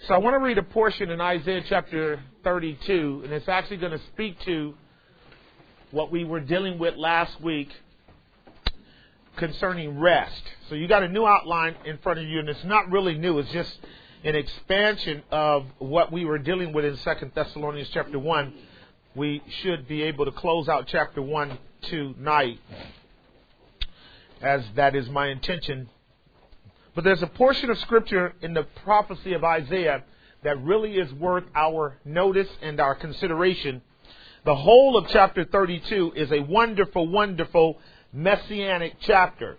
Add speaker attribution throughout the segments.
Speaker 1: So I want to read a portion in Isaiah chapter 32, and it's actually going to speak to what we were dealing with last week concerning rest. So you got a new outline in front of you, and it's not really new. It's just an expansion of what we were dealing with in 2 Thessalonians chapter 1. We should be able to close out chapter 1 tonight, as that is my intention. But there's a portion of Scripture in the prophecy of Isaiah that really is worth our notice and our consideration. The whole of chapter 32 is a wonderful, wonderful messianic chapter.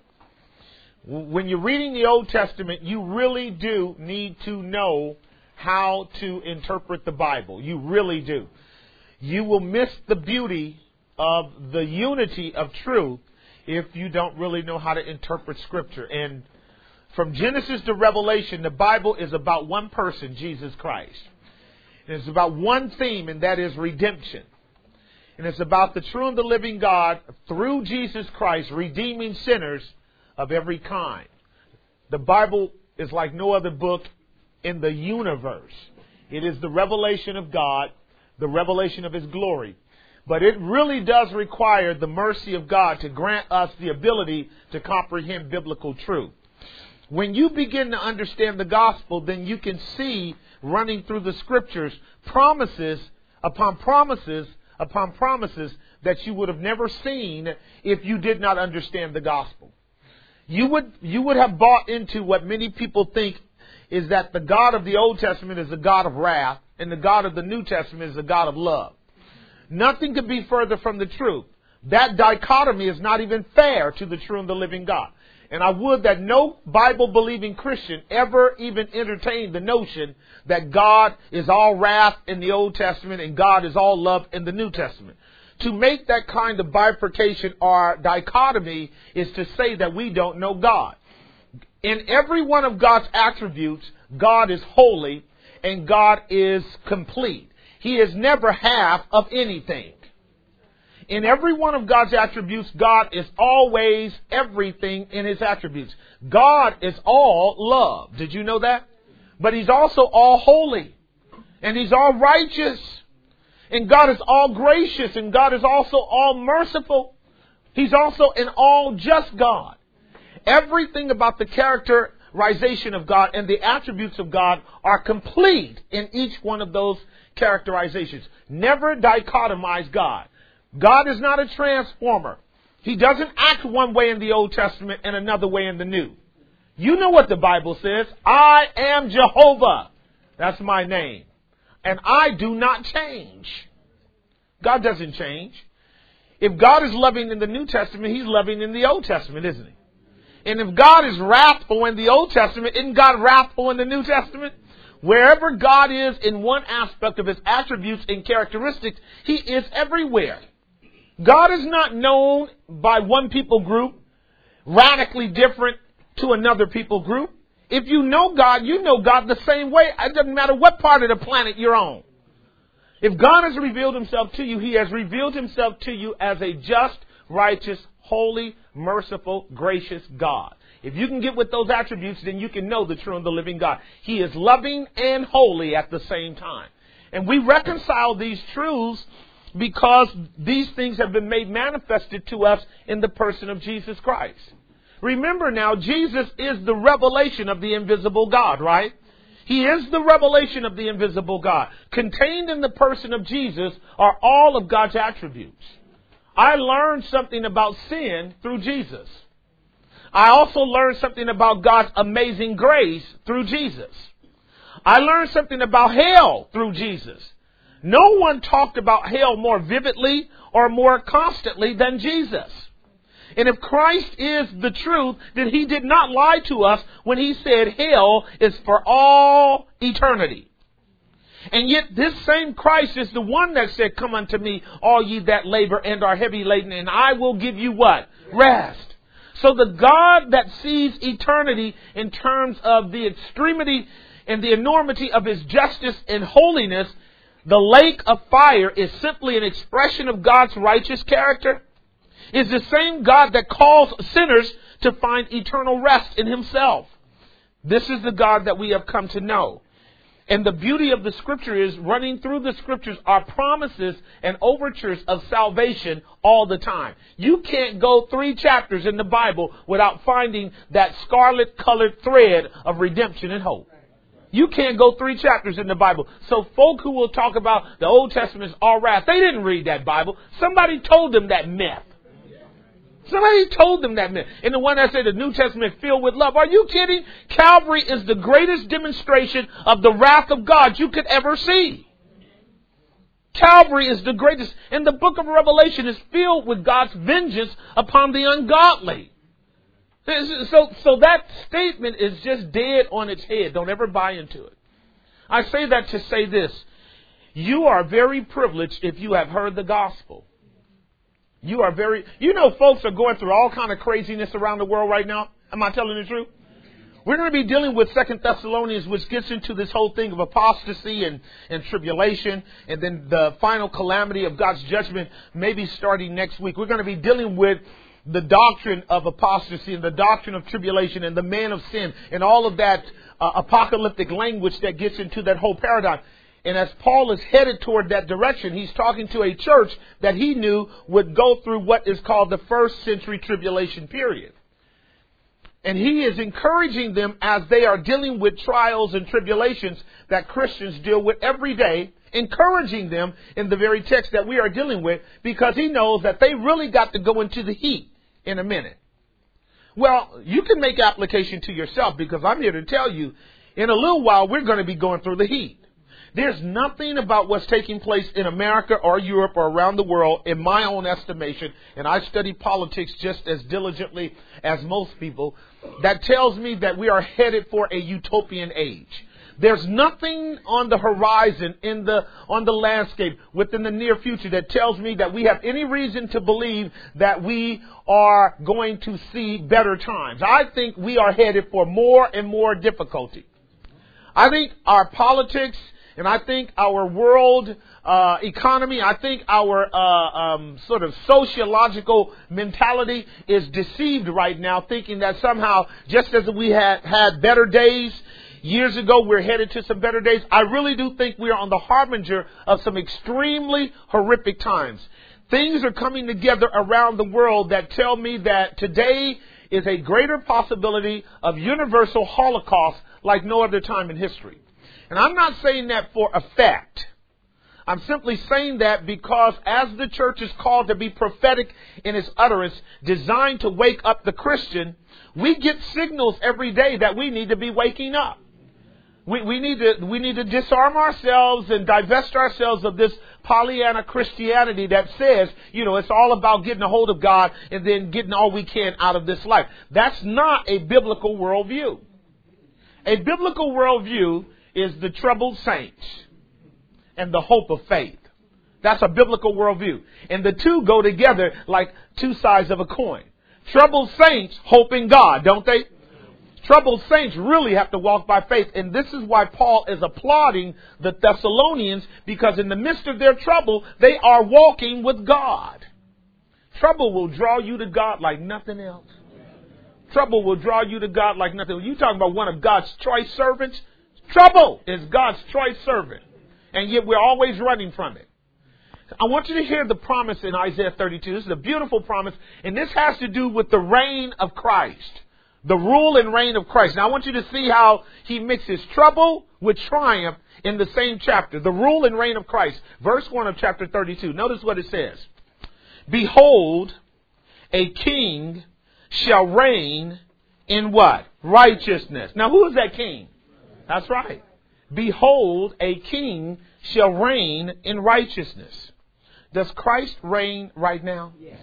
Speaker 1: When you're reading the Old Testament, you really do need to know how to interpret the Bible. You really do. You will miss the beauty of the unity of truth if you don't really know how to interpret Scripture. And from Genesis to Revelation, the Bible is about one person, Jesus Christ. And it's about one theme, and that is redemption. And it's about the true and the living God through Jesus Christ redeeming sinners of every kind. The Bible is like no other book in the universe. It is the revelation of God, the revelation of His glory. But it really does require the mercy of God to grant us the ability to comprehend biblical truth. When you begin to understand the gospel, then you can see running through the Scriptures promises upon promises upon promises that you would have never seen if you did not understand the gospel. You would have bought into what many people think is that the God of the Old Testament is a God of wrath and the God of the New Testament is a God of love. Nothing could be further from the truth. That dichotomy is not even fair to the true and the living God. And I would that no Bible-believing Christian ever even entertain the notion that God is all wrath in the Old Testament and God is all love in the New Testament. To make that kind of bifurcation or dichotomy is to say that we don't know God. In every one of God's attributes, God is holy and God is complete. He is never half of anything. In every one of God's attributes, God is always everything in His attributes. God is all love. Did you know that? But He's also all holy. And He's all righteous. And God is all gracious. And God is also all merciful. He's also an all just God. Everything about the characterization of God and the attributes of God are complete in each one of those characterizations. Never dichotomize God. God is not a transformer. He doesn't act one way in the Old Testament and another way in the New. You know what the Bible says. I am Jehovah. That's my name. And I do not change. God doesn't change. If God is loving in the New Testament, He's loving in the Old Testament, isn't He? And if God is wrathful in the Old Testament, isn't God wrathful in the New Testament? Wherever God is in one aspect of His attributes and characteristics, He is everywhere. God is not known by one people group radically different to another people group. If you know God the same way. It doesn't matter what part of the planet you're on. If God has revealed Himself to you, He has revealed Himself to you as a just, righteous, holy, merciful, gracious God. If you can get with those attributes, then you can know the true and the living God. He is loving and holy at the same time. And we reconcile these truths because these things have been made manifested to us in the person of Jesus Christ. Remember now, Jesus is the revelation of the invisible God, right? He is the revelation of the invisible God. Contained in the person of Jesus are all of God's attributes. I learned something about sin through Jesus. I also learned something about God's amazing grace through Jesus. I learned something about hell through Jesus. No one talked about hell more vividly or more constantly than Jesus. And if Christ is the truth, then He did not lie to us when He said hell is for all eternity. And yet this same Christ is the one that said, "Come unto me, all ye that labor and are heavy laden, and I will give you" what? Rest. So the God that sees eternity in terms of the extremity and the enormity of His justice and holiness, the lake of fire is simply an expression of God's righteous character, is the same God that calls sinners to find eternal rest in Himself. This is the God that we have come to know. And the beauty of the scripture is running through the scriptures are promises and overtures of salvation all the time. You can't go 3 chapters in the Bible without finding that scarlet colored thread of redemption and hope. You can't go 3 chapters in the Bible. So folk who will talk about the Old Testament is all wrath, they didn't read that Bible. Somebody told them that myth. Somebody told them that myth. And the one that said the New Testament filled with love. Are you kidding? Calvary is the greatest demonstration of the wrath of God you could ever see. Calvary is the greatest. And the book of Revelation is filled with God's vengeance upon the ungodly. So that statement is just dead on its head. Don't ever buy into it. I say that to say this. You are very privileged if you have heard the gospel. Folks are going through all kind of craziness around the world right now. Am I telling the truth? We're going to be dealing with 2 Thessalonians, which gets into this whole thing of apostasy and tribulation, and then the final calamity of God's judgment, maybe starting next week. We're going to be dealing with the doctrine of apostasy and the doctrine of tribulation and the man of sin and all of that apocalyptic language that gets into that whole paradigm. And as Paul is headed toward that direction, he's talking to a church that he knew would go through what is called the first century tribulation period. And he is encouraging them as they are dealing with trials and tribulations that Christians deal with every day, encouraging them in the very text that we are dealing with, because he knows that they really got to go into the heat in a minute. Well, you can make application to yourself, because I'm here to tell you, in a little while, we're going to be going through the heat. There's nothing about what's taking place in America or Europe or around the world, in my own estimation, and I study politics just as diligently as most people, that tells me that we are headed for a utopian age. There's nothing on the horizon on the landscape within the near future that tells me that we have any reason to believe that we are going to see better times. I think we are headed for more and more difficulty. I think our politics, and I think our world economy, I think our sort of sociological mentality is deceived right now, thinking that somehow, just as we had better days years ago, we're headed to some better days. I really do think we are on the harbinger of some extremely horrific times. Things are coming together around the world that tell me that today is a greater possibility of universal holocaust like no other time in history. And I'm not saying that for effect. I'm simply saying that because as the church is called to be prophetic in its utterance, designed to wake up the Christian, we get signals every day that we need to be waking up. We need to disarm ourselves and divest ourselves of this Pollyanna Christianity that says, it's all about getting a hold of God and then getting all we can out of this life. That's not a biblical worldview. A biblical worldview is the troubled saints and the hope of faith. That's a biblical worldview. And the two go together like two sides of a coin. Troubled saints hope in God, don't they? Troubled saints really have to walk by faith. And this is why Paul is applauding the Thessalonians, because in the midst of their trouble, they are walking with God. Trouble will draw you to God like nothing else. Trouble will draw you to God like nothing else. You talking about one of God's choice servants? Trouble is God's choice servant. And yet we're always running from it. I want you to hear the promise in Isaiah 32. This is a beautiful promise. And this has to do with the reign of Christ. The rule and reign of Christ. Now I want you to see how he mixes trouble with triumph in the same chapter. The rule and reign of Christ. Verse 1 of chapter 32. Notice what it says. Behold, a king shall reign in what? Righteousness. Now who is that king? That's right. Behold, a king shall reign in righteousness. Does Christ reign right now? Yes.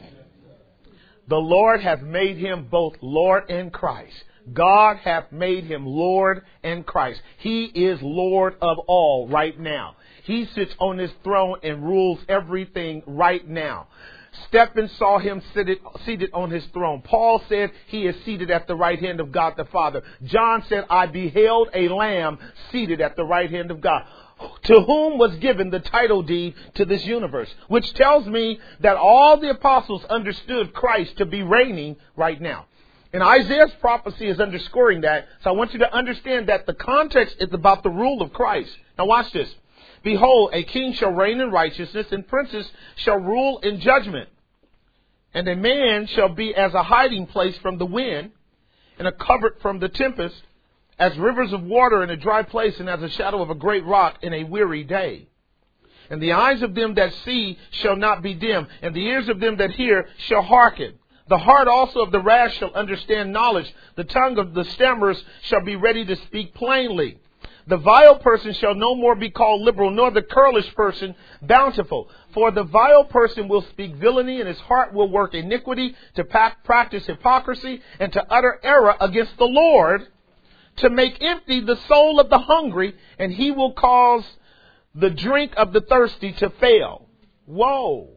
Speaker 1: The Lord hath made him both Lord and Christ. God hath made him Lord and Christ. He is Lord of all right now. He sits on his throne and rules everything right now. Stephen saw him seated on his throne. Paul said he is seated at the right hand of God the Father. John said, I beheld a lamb seated at the right hand of God, to whom was given the title deed to this universe, which tells me that all the apostles understood Christ to be reigning right now. And Isaiah's prophecy is underscoring that. So I want you to understand that the context is about the rule of Christ. Now watch this. Behold, a king shall reign in righteousness, and princes shall rule in judgment. And a man shall be as a hiding place from the wind, and a covert from the tempest, as rivers of water in a dry place, and as a shadow of a great rock in a weary day. And the eyes of them that see shall not be dim, and the ears of them that hear shall hearken. The heart also of the rash shall understand knowledge. The tongue of the stammerers shall be ready to speak plainly. The vile person shall no more be called liberal, nor the churlish person bountiful. For the vile person will speak villainy, and his heart will work iniquity, to practice hypocrisy, and to utter error against the Lord, to make empty the soul of the hungry, and he will cause the drink of the thirsty to fail. Whoa.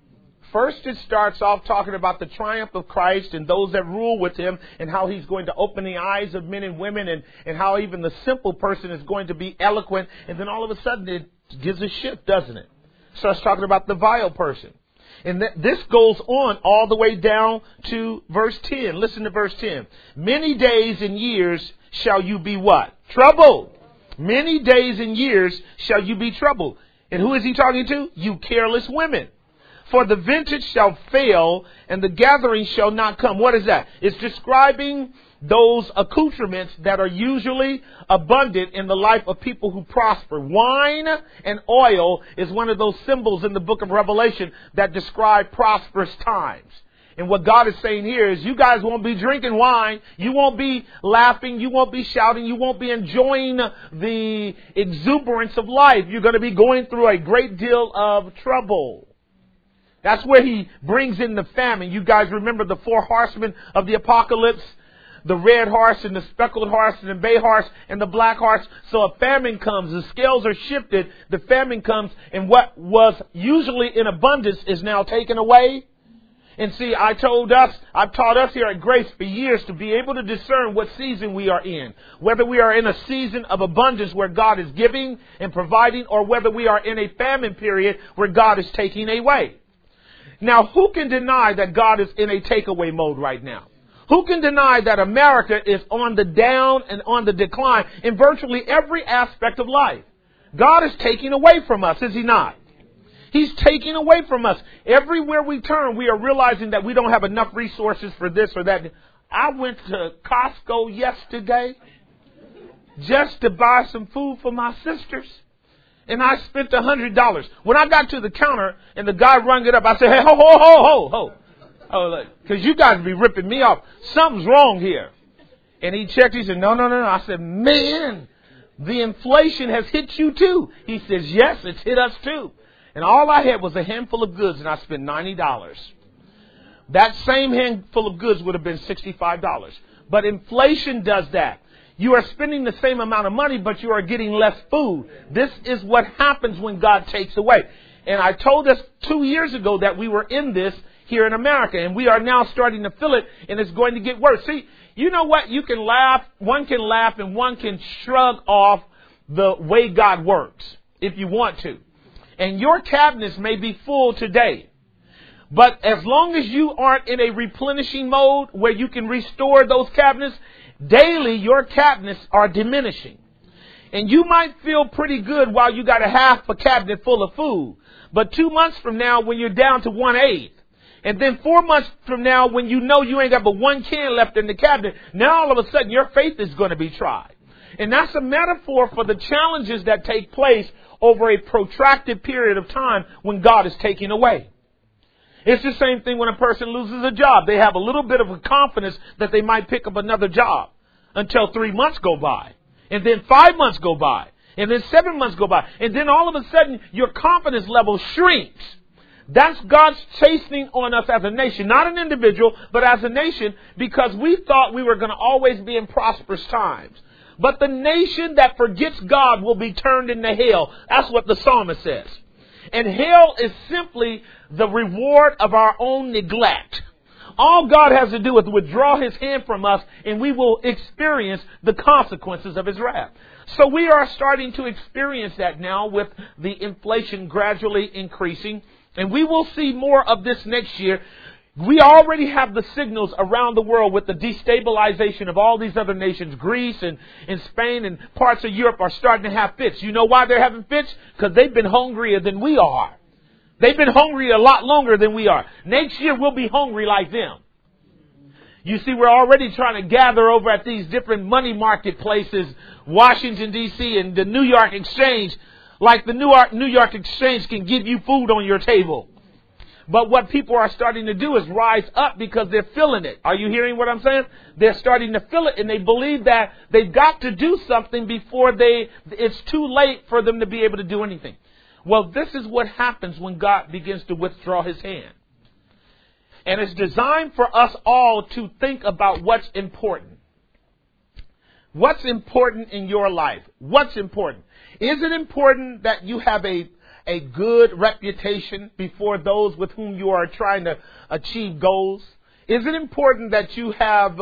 Speaker 1: First, it starts off talking about the triumph of Christ and those that rule with him, and how he's going to open the eyes of men and women, and how even the simple person is going to be eloquent. And then all of a sudden it gives a shift, doesn't it? Starts talking about the vile person. And this goes on all the way down to verse 10. Listen to verse 10. Many days and years shall you be what? Troubled. Many days and years shall you be troubled. And who is he talking to? You careless women. For the vintage shall fail, and the gathering shall not come. What is that? It's describing those accoutrements that are usually abundant in the life of people who prosper. Wine and oil is one of those symbols in the book of Revelation that describe prosperous times. And what God is saying here is you guys won't be drinking wine. You won't be laughing. You won't be shouting. You won't be enjoying the exuberance of life. You're going to be going through a great deal of trouble. That's where he brings in the famine. You guys remember the 4 horsemen of the apocalypse? The red horse and the speckled horse and the bay horse and the black horse. So a famine comes. The scales are shifted. The famine comes. And what was usually in abundance is now taken away. And see, I've taught us here at Grace for years to be able to discern what season we are in. Whether we are in a season of abundance where God is giving and providing, or whether we are in a famine period where God is taking away. Now, who can deny that God is in a takeaway mode right now? Who can deny that America is on the down and on the decline in virtually every aspect of life? God is taking away from us, is he not? He's taking away from us. Everywhere we turn, we are realizing that we don't have enough resources for this or that. I went to Costco yesterday just to buy some food for my sisters. And I spent $100. When I got to the counter and the guy rung it up, I said, hey, ho. Oh, because you guys be ripping me off. Something's wrong here. And he checked. He said, no. I said, man, the inflation has hit you too. He says, yes, it's hit us too. And all I had was a handful of goods, and I spent $90. That same handful of goods would have been $65. But inflation does that. You are spending the same amount of money, but you are getting less food. This is what happens when God takes away. And I told us 2 years ago that we were in this here in America, and we are now starting to feel it, and it's going to get worse. See, you know what? You can laugh, one can laugh, and one can shrug off the way God works if you want to. And your cabinets may be full today. But as long as you aren't in a replenishing mode where you can restore those cabinets, daily your cabinets are diminishing. And you might feel pretty good while you got a half a cabinet full of food. But 2 months from now, when you're down to 1/8, and then 4 months from now, when you know you ain't got but one can left in the cabinet, now all of a sudden your faith is going to be tried. And that's a metaphor for the challenges that take place over a protracted period of time when God is taking away. It's the same thing when a person loses a job. They have a little bit of a confidence that they might pick up another job until 3 months go by. And then 5 months go by. And then 7 months go by. And then all of a sudden your confidence level shrinks. That's God's chastening on us as a nation. Not an individual, but as a nation, because we thought we were going to always be in prosperous times. But the nation that forgets God will be turned into hell. That's what the psalmist says. And hell is simply the reward of our own neglect. All God has to do is withdraw his hand from us, and we will experience the consequences of his wrath. So we are starting to experience that now with the inflation gradually increasing. And we will see more of this next year. We already have the signals around the world with the destabilization of all these other nations. Greece and Spain and parts of Europe are starting to have fits. You know why they're having fits? Because they've been hungrier than we are. They've been hungry a lot longer than we are. Next year we'll be hungry like them. You see, we're already trying to gather over at these different money marketplaces, Washington, D.C. and the New York Exchange. Like the New York Exchange can give you food on your table. But what people are starting to do is rise up because they're feeling it. Are you hearing what I'm saying? They're starting to feel it, and they believe that they've got to do something before it's too late for them to be able to do anything. Well, this is what happens when God begins to withdraw his hand. And it's designed for us all to think about what's important. What's important in your life? What's important? Is it important that you have a good reputation before those with whom you are trying to achieve goals? Is it important that you have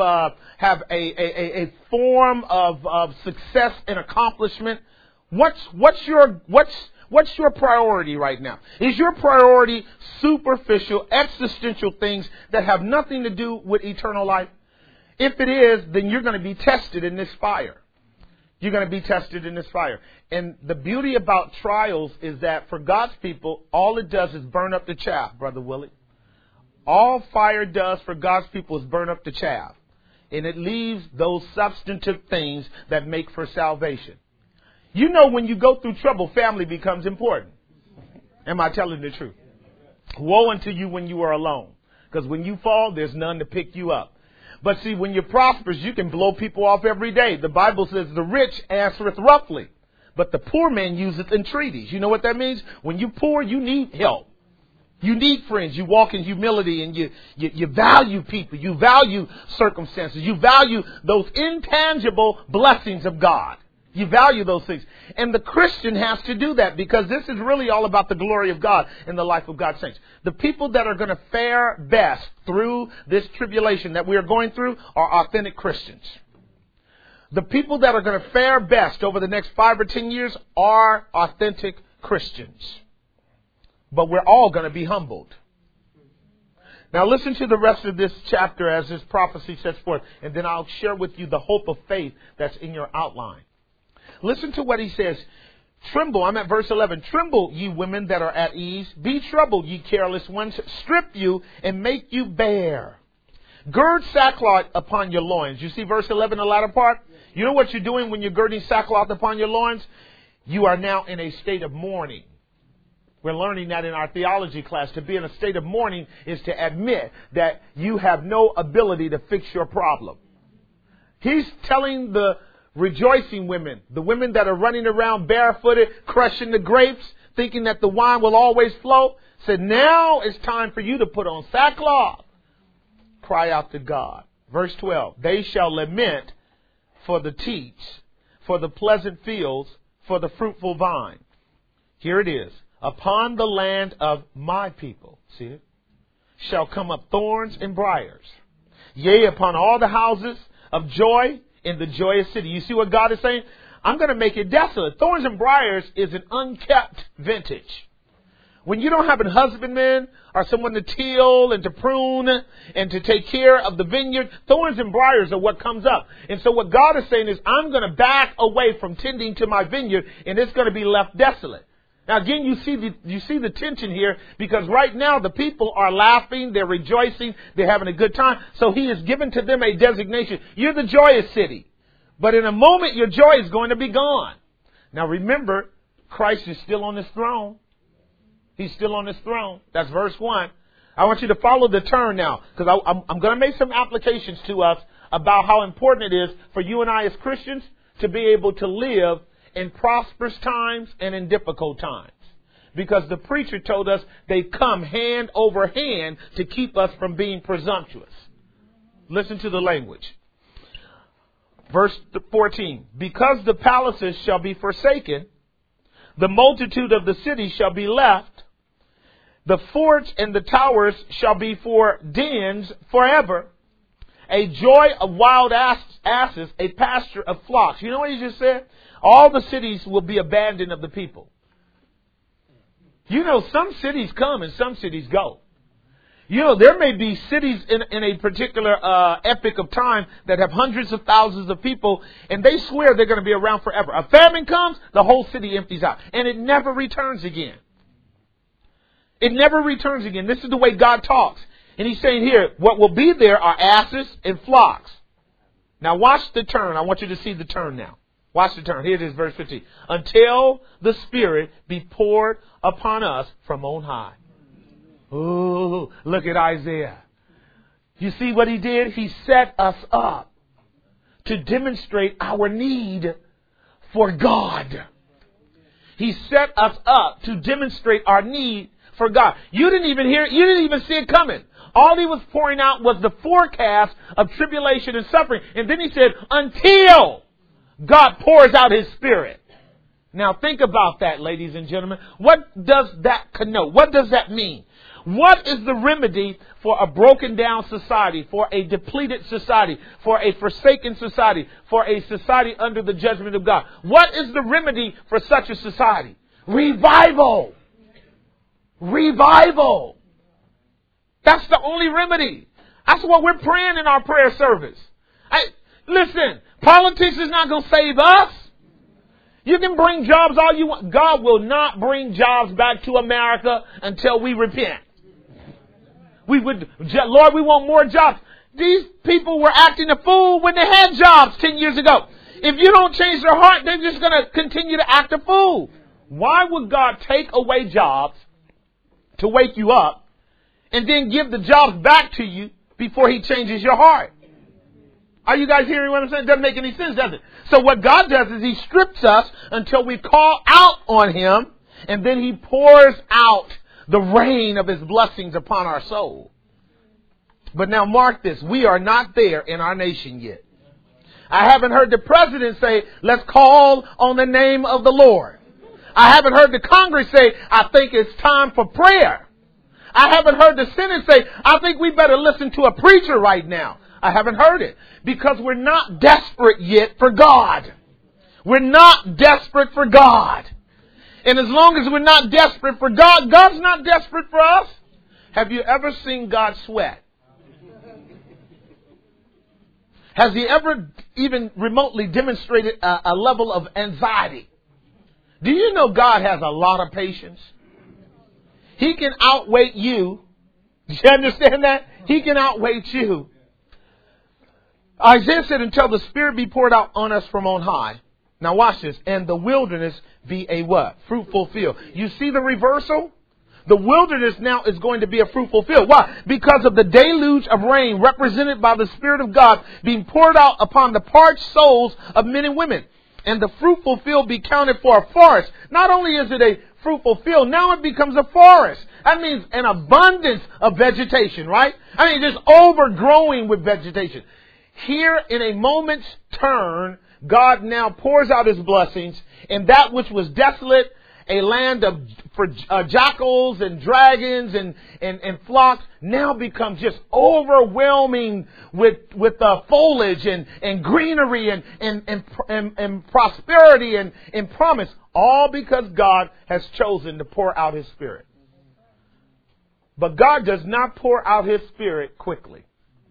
Speaker 1: a form of success and accomplishment? What's your priority right now? Is your priority superficial, existential things that have nothing to do with eternal life? If it is, then you're going to be tested in this fire. You're going to be tested in this fire. And the beauty about trials is that for God's people, all it does is burn up the chaff, Brother Willie. All fire does for God's people is burn up the chaff. And it leaves those substantive things that make for salvation. You know, when you go through trouble, family becomes important. Am I telling the truth? Woe unto you when you are alone. Because when you fall, there's none to pick you up. But see, when you're prosperous, you can blow people off every day. The Bible says the rich answereth roughly, but the poor man useth entreaties. You know what that means? When you're poor, you need help. You need friends. You walk in humility and you value people. You value circumstances. You value those intangible blessings of God. You value those things. And the Christian has to do that because this is really all about the glory of God in the life of God's saints. The people that are going to fare best through this tribulation that we are going through are authentic Christians. The people that are going to fare best over the next 5 or 10 years are authentic Christians. But we're all going to be humbled. Now listen to the rest of this chapter as this prophecy sets forth, and then I'll share with you the hope of faith that's in your outline. Listen to what he says. Tremble, I'm at verse 11. Tremble, ye women that are at ease. Be troubled, ye careless ones. Strip you and make you bare. Gird sackcloth upon your loins. You see verse 11, the latter part? You know what you're doing when you're girding sackcloth upon your loins? You are now in a state of mourning. We're learning that in our theology class. To be in a state of mourning is to admit that you have no ability to fix your problem. He's telling the rejoicing women, the women that are running around barefooted, crushing the grapes, thinking that the wine will always flow, said, now it's time for you to put on sackcloth. Cry out to God. Verse 12, they shall lament for the teats, for the pleasant fields, for the fruitful vine. Here it is. Upon the land of my people, see it, shall come up thorns and briars. Yea, upon all the houses of joy in the joyous city. You see what God is saying? I'm going to make it desolate. Thorns and briars is an unkept vintage. When you don't have a husbandman or someone to till and to prune and to take care of the vineyard, thorns and briars are what comes up. And so what God is saying is, I'm going to back away from tending to my vineyard, and it's going to be left desolate. Now again, you see the tension here, because right now the people are laughing, they're rejoicing, they're having a good time. So he has given to them a designation. You're the joyous city. But in a moment, your joy is going to be gone. Now remember, Christ is still on his throne. He's still on his throne. That's verse 1. I want you to follow the turn now, because I'm going to make some applications to us about how important it is for you and I as Christians to be able to live in prosperous times and in difficult times. Because the preacher told us they come hand over hand to keep us from being presumptuous. Listen to the language. Verse 14. Because the palaces shall be forsaken, the multitude of the cities shall be left, the forts and the towers shall be for dens forever, a joy of wild asses, a pasture of flocks. You know what he just said? All the cities will be abandoned of the people. You know, some cities come and some cities go. You know, there may be cities in a particular epoch of time that have hundreds of thousands of people, and they swear they're going to be around forever. A famine comes, the whole city empties out, and it never returns again. It never returns again. This is the way God talks. And he's saying here, what will be there are asses and flocks. Now watch the turn. I want you to see the turn now. Watch the turn. Here it is, verse 15. Until the Spirit be poured upon us from on high. Ooh, look at Isaiah. You see what he did? He set us up to demonstrate our need for God. He set us up to demonstrate our need for God. You didn't even hear it. You didn't even see it coming. All he was pouring out was the forecast of tribulation and suffering. And then he said, until God pours out His Spirit. Now think about that, ladies and gentlemen. What does that connote? What does that mean? What is the remedy for a broken down society, for a depleted society, for a forsaken society, for a society under the judgment of God? What is the remedy for such a society? Revival. Revival. That's the only remedy. That's what we're praying in our prayer service. Listen, politics is not going to save us. You can bring jobs all you want. God will not bring jobs back to America until we repent. Lord, we want more jobs. These people were acting a fool when they had jobs 10 years ago. If you don't change their heart, they're just going to continue to act a fool. Why would God take away jobs to wake you up and then give the jobs back to you before He changes your heart? Are you guys hearing what I'm saying? It doesn't make any sense, does it? So what God does is He strips us until we call out on Him, and then He pours out the rain of His blessings upon our soul. But now mark this. We are not there in our nation yet. I haven't heard the president say, let's call on the name of the Lord. I haven't heard the Congress say, I think it's time for prayer. I haven't heard the Senate say, I think we better listen to a preacher right now. I haven't heard it because we're not desperate yet for God. We're not desperate for God. And as long as we're not desperate for God, God's not desperate for us. Have you ever seen God sweat? Has He ever even remotely demonstrated a level of anxiety? Do you know God has a lot of patience? He can outweight you. Do you understand that? He can outweight you. Isaiah said, until the Spirit be poured out on us from on high. Now watch this. And the wilderness be a what? Fruitful field. You see the reversal? The wilderness now is going to be a fruitful field. Why? Because of the deluge of rain represented by the Spirit of God being poured out upon the parched souls of men and women. And the fruitful field be counted for a forest. Not only is it a fruitful field, now it becomes a forest. That means an abundance of vegetation, right? I mean, just overgrowing with vegetation. Here, in a moment's turn, God now pours out His blessings, and that which was desolate, a land for jackals and dragons and flocks, now becomes just overwhelming with foliage and greenery and prosperity and promise, all because God has chosen to pour out His Spirit. But God does not pour out His Spirit quickly.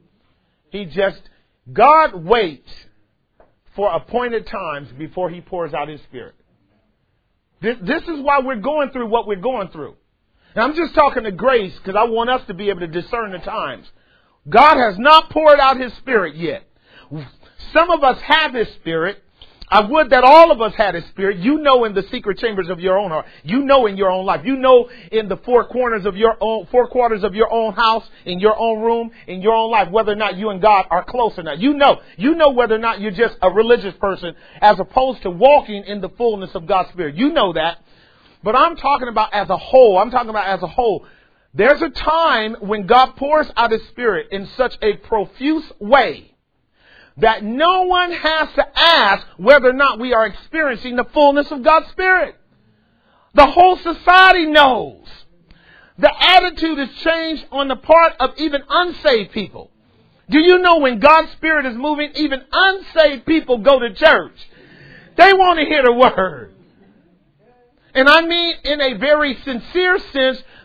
Speaker 1: God waits for appointed times before He pours out His Spirit. This is why we're going through what we're going through. And I'm just talking to grace because I want us to be able to discern the times. God has not poured out His Spirit yet. Some of us have His Spirit. I would that all of us had His Spirit. You know in the secret chambers of your own heart. You know in your own life. You know in the four quarters of your own house, in your own room, in your own life, whether or not you and God are close or not. You know whether or not you're just a religious person as opposed to walking in the fullness of God's Spirit. You know that. But I'm talking about as a whole. There's a time when God pours out His Spirit in such a profuse way that no one has to ask whether or not we are experiencing the fullness of God's Spirit. The whole society knows. The attitude is changed on the part of even unsaved people. Do you know when God's Spirit is moving, even unsaved people go to church? They want to hear the Word. And I mean in a very sincere sense,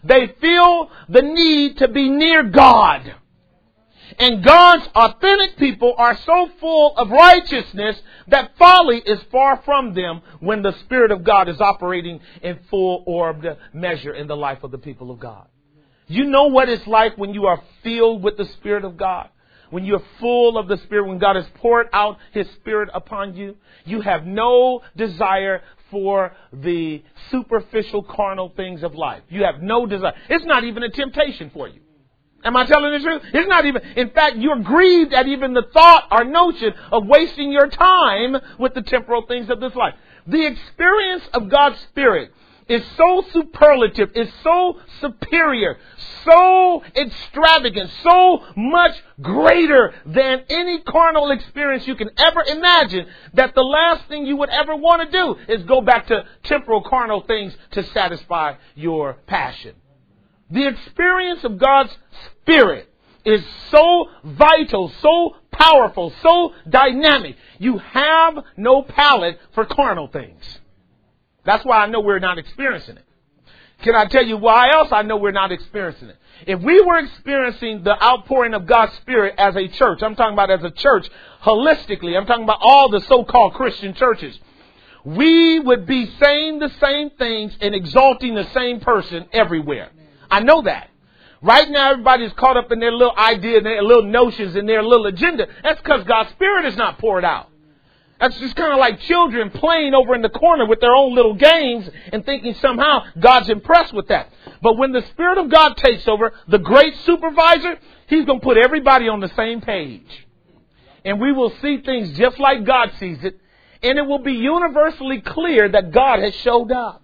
Speaker 1: They feel the need to be near God. And God's authentic people are so full of righteousness that folly is far from them when the Spirit of God is operating in full orbed measure in the life of the people of God. You know what it's like when you are filled with the Spirit of God. When you're full of the Spirit, when God has poured out His Spirit upon you, you have no desire for the superficial carnal things of life. You have no desire. It's not even a temptation for you. Am I telling the truth? It's not even. In fact, you're grieved at even the thought or notion of wasting your time with the temporal things of this life. The experience of God's Spirit is so superlative, is so superior, so extravagant, so much greater than any carnal experience you can ever imagine, that the last thing you would ever want to do is go back to temporal carnal things to satisfy your passion. The experience of God's Spirit is so vital, so powerful, so dynamic. You have no palate for carnal things. That's why I know we're not experiencing it. Can I tell you why else I know we're not experiencing it? If we were experiencing the outpouring of God's Spirit as a church, I'm talking about as a church holistically, I'm talking about all the so-called Christian churches, we would be saying the same things and exalting the same person everywhere. I know that. Right now, everybody's caught up in their little idea, their little notions, and their little agenda. That's because God's Spirit is not poured out. That's just kind of like children playing over in the corner with their own little games and thinking somehow God's impressed with that. But when the Spirit of God takes over, the great supervisor, He's going to put everybody on the same page. And we will see things just like God sees it. And it will be universally clear that God has showed up.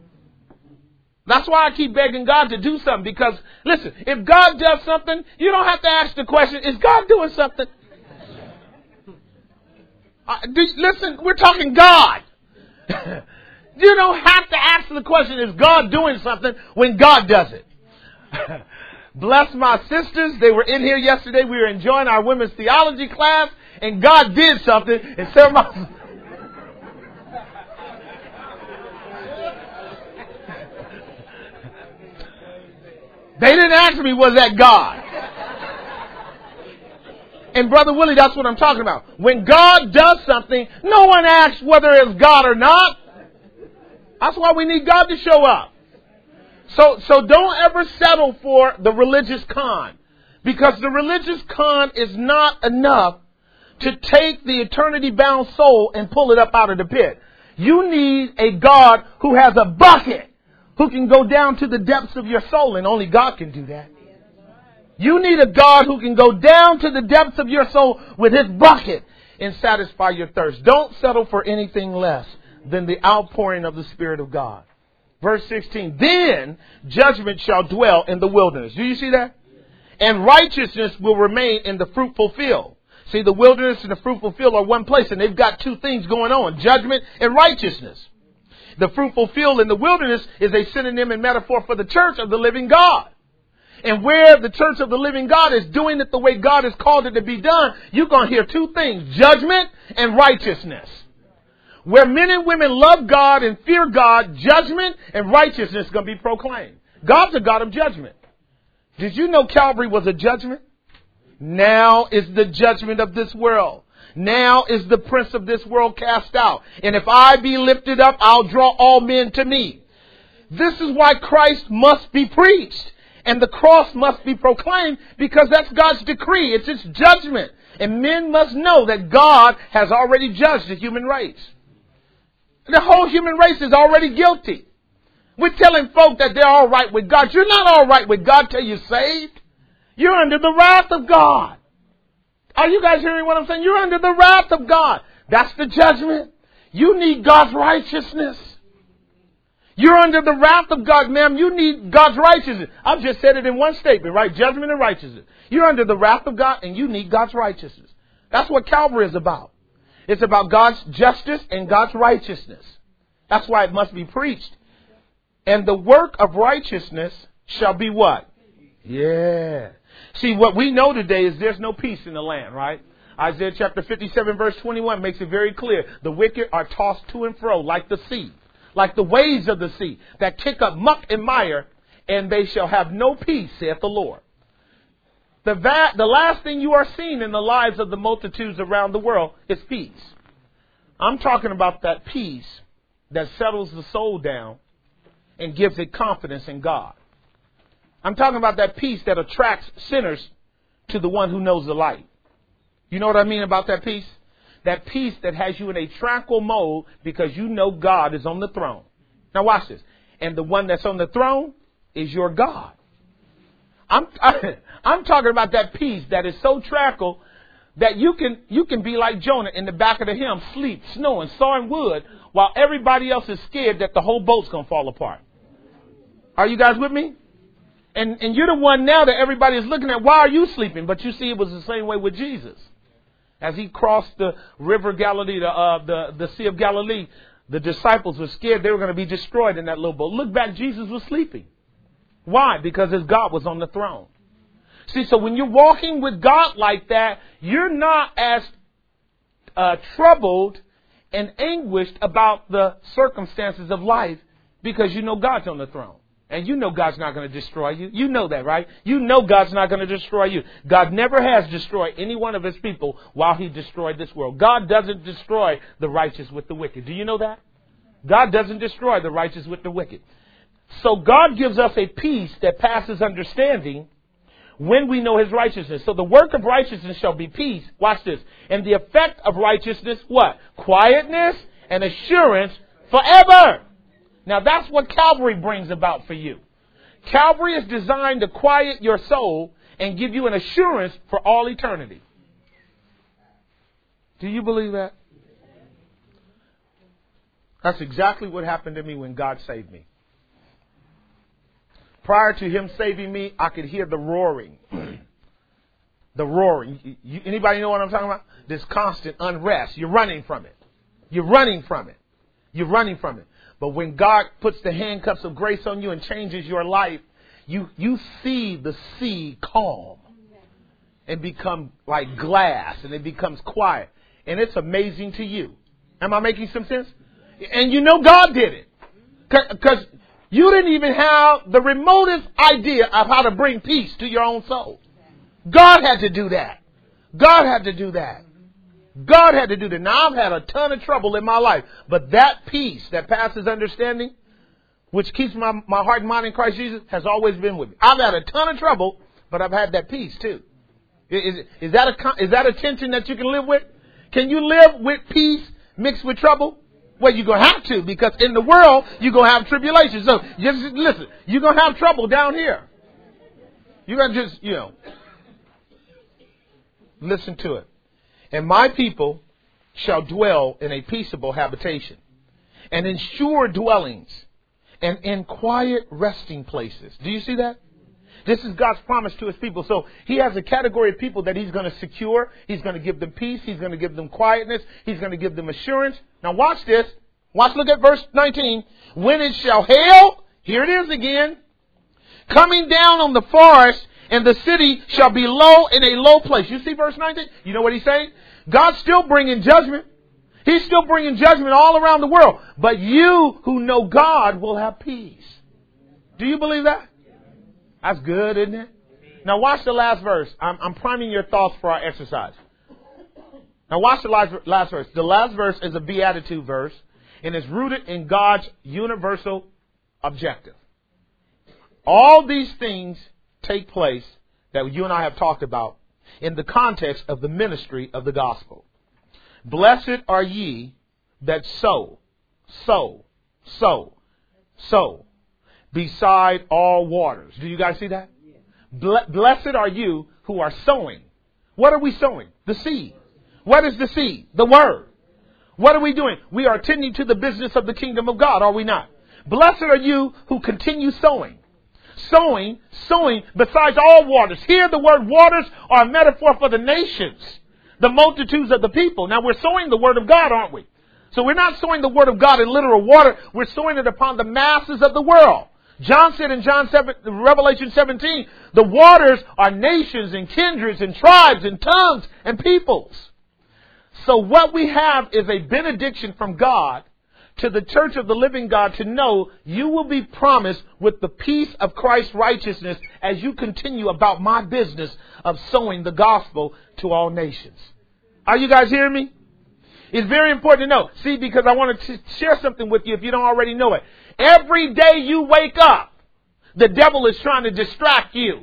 Speaker 1: That's why I keep begging God to do something. Because, listen, if God does something, you don't have to ask the question, is God doing something? Listen, we're talking God. You don't have to ask the question, is God doing something, when God does it? Bless my sisters. They were in here yesterday. We were enjoying our women's theology class. And God did something. And so they didn't ask me, was that God? And Brother Willie, that's what I'm talking about. When God does something, no one asks whether it's God or not. That's why we need God to show up. So don't ever settle for the religious con. Because the religious con is not enough to take the eternity-bound soul and pull it up out of the pit. You need a God who has a bucket, who can go down to the depths of your soul, and only God can do that. You need a God who can go down to the depths of your soul with His bucket and satisfy your thirst. Don't settle for anything less than the outpouring of the Spirit of God. Verse 16, then judgment shall dwell in the wilderness. Do you see that? And righteousness will remain in the fruitful field. See, the wilderness and the fruitful field are one place, and they've got two things going on, judgment and righteousness. The fruitful field in the wilderness is a synonym and metaphor for the church of the living God. And where the church of the living God is doing it the way God has called it to be done, you're going to hear two things, judgment and righteousness. Where men and women love God and fear God, judgment and righteousness is going to be proclaimed. God's a God of judgment. Did you know Calvary was a judgment? Now is the judgment of this world. Now is the prince of this world cast out. And if I be lifted up, I'll draw all men to me. This is why Christ must be preached. And the cross must be proclaimed, because that's God's decree. It's His judgment. And men must know that God has already judged the human race. The whole human race is already guilty. We're telling folk that they're all right with God. You're not all right with God till you're saved. You're under the wrath of God. Are you guys hearing what I'm saying? You're under the wrath of God. That's the judgment. You need God's righteousness. You're under the wrath of God, ma'am. You need God's righteousness. I've just said it in one statement, right? Judgment and righteousness. You're under the wrath of God, and you need God's righteousness. That's what Calvary is about. It's about God's justice and God's righteousness. That's why it must be preached. And the work of righteousness shall be what? Yeah. See, what we know today is there's no peace in the land, right? Isaiah chapter 57 verse 21 makes it very clear. The wicked are tossed to and fro like the sea, like the waves of the sea that kick up muck and mire and they shall have no peace, saith the Lord. The last thing you are seeing in the lives of the multitudes around the world is peace. I'm talking about that peace that settles the soul down and gives it confidence in God. I'm talking about that peace that attracts sinners to the one who knows the light. You know what I mean about that peace? That peace that has you in a tranquil mode because you know God is on the throne. Now watch this. And the one that's on the throne is your God. I'm talking about that peace that is so tranquil that you can be like Jonah in the back of the hymn, sleep, snowing, sawing wood, while everybody else is scared that the whole boat's going to fall apart. Are you guys with me? And you're the one now that everybody is looking at. Why are you sleeping? But you see, it was the same way with Jesus. As he crossed the river Galilee, the Sea of Galilee, the disciples were scared they were going to be destroyed in that little boat. Look back, Jesus was sleeping. Why? Because his God was on the throne. See, so when you're walking with God like that, you're not as troubled and anguished about the circumstances of life because you know God's on the throne. And you know God's not going to destroy you. You know that, right? You know God's not going to destroy you. God never has destroyed any one of his people while he destroyed this world. God doesn't destroy the righteous with the wicked. Do you know that? God doesn't destroy the righteous with the wicked. So God gives us a peace that passes understanding when we know his righteousness. So the work of righteousness shall be peace. Watch this. And the effect of righteousness, what? Quietness and assurance forever. Now that's what Calvary brings about for you. Calvary is designed to quiet your soul and give you an assurance for all eternity. Do you believe that? That's exactly what happened to me when God saved me. Prior to him saving me, I could hear the roaring. The roaring. Anybody know what I'm talking about? This constant unrest. You're running from it. You're running from it. You're running from it. But when God puts the handcuffs of grace on you and changes your life, you see the sea calm and become like glass, and it becomes quiet. And it's amazing to you. Am I making some sense? And you know God did it. Because you didn't even have the remotest idea of how to bring peace to your own soul. God had to do that. God had to do that. God had to do that. Now, I've had a ton of trouble in my life, but that peace that passes understanding, which keeps my heart and mind in Christ Jesus, has always been with me. I've had a ton of trouble, but I've had that peace too. Is that a tension that you can live with? Can you live with peace mixed with trouble? Well, you're going to have to, because in the world, you're going to have tribulation. So, just listen, you're going to have trouble down here. You're going to just, listen to it. And my people shall dwell in a peaceable habitation, and in sure dwellings, and in quiet resting places. Do you see that? This is God's promise to his people. So he has a category of people that he's going to secure. He's going to give them peace. He's going to give them quietness. He's going to give them assurance. Now watch this. Look at verse 19. When it shall hail, here it is again, coming down on the forest, and the city shall be low in a low place. You see verse 19? You know what he's saying? God's still bringing judgment. He's still bringing judgment all around the world. But you who know God will have peace. Do you believe that? That's good, isn't it? Now watch the last verse. I'm priming your thoughts for our exercise. Now watch the last verse. The last verse is a beatitude verse, and it's rooted in God's universal objective. All these things take place that you and I have talked about in the context of the ministry of the gospel. Blessed are ye that sow beside all waters. Do you guys see that? Blessed are you who are sowing. What are we sowing? The seed. What is the seed? The word. What are we doing? We are tending to the business of the kingdom of God, are we not? Blessed are you who continue sowing. Sowing besides all waters. Here the word waters are a metaphor for the nations, the multitudes of the people. Now we're sowing the word of God, aren't we? So we're not sowing the word of God in literal water. We're sowing it upon the masses of the world. John said in Revelation 17, the waters are nations and kindreds and tribes and tongues and peoples. So what we have is a benediction from God to the church of the living God to know you will be promised with the peace of Christ's righteousness as you continue about my business of sowing the gospel to all nations. Are you guys hearing me? It's very important to know. See, because I want to share something with you if you don't already know it. Every day you wake up, the devil is trying to distract you.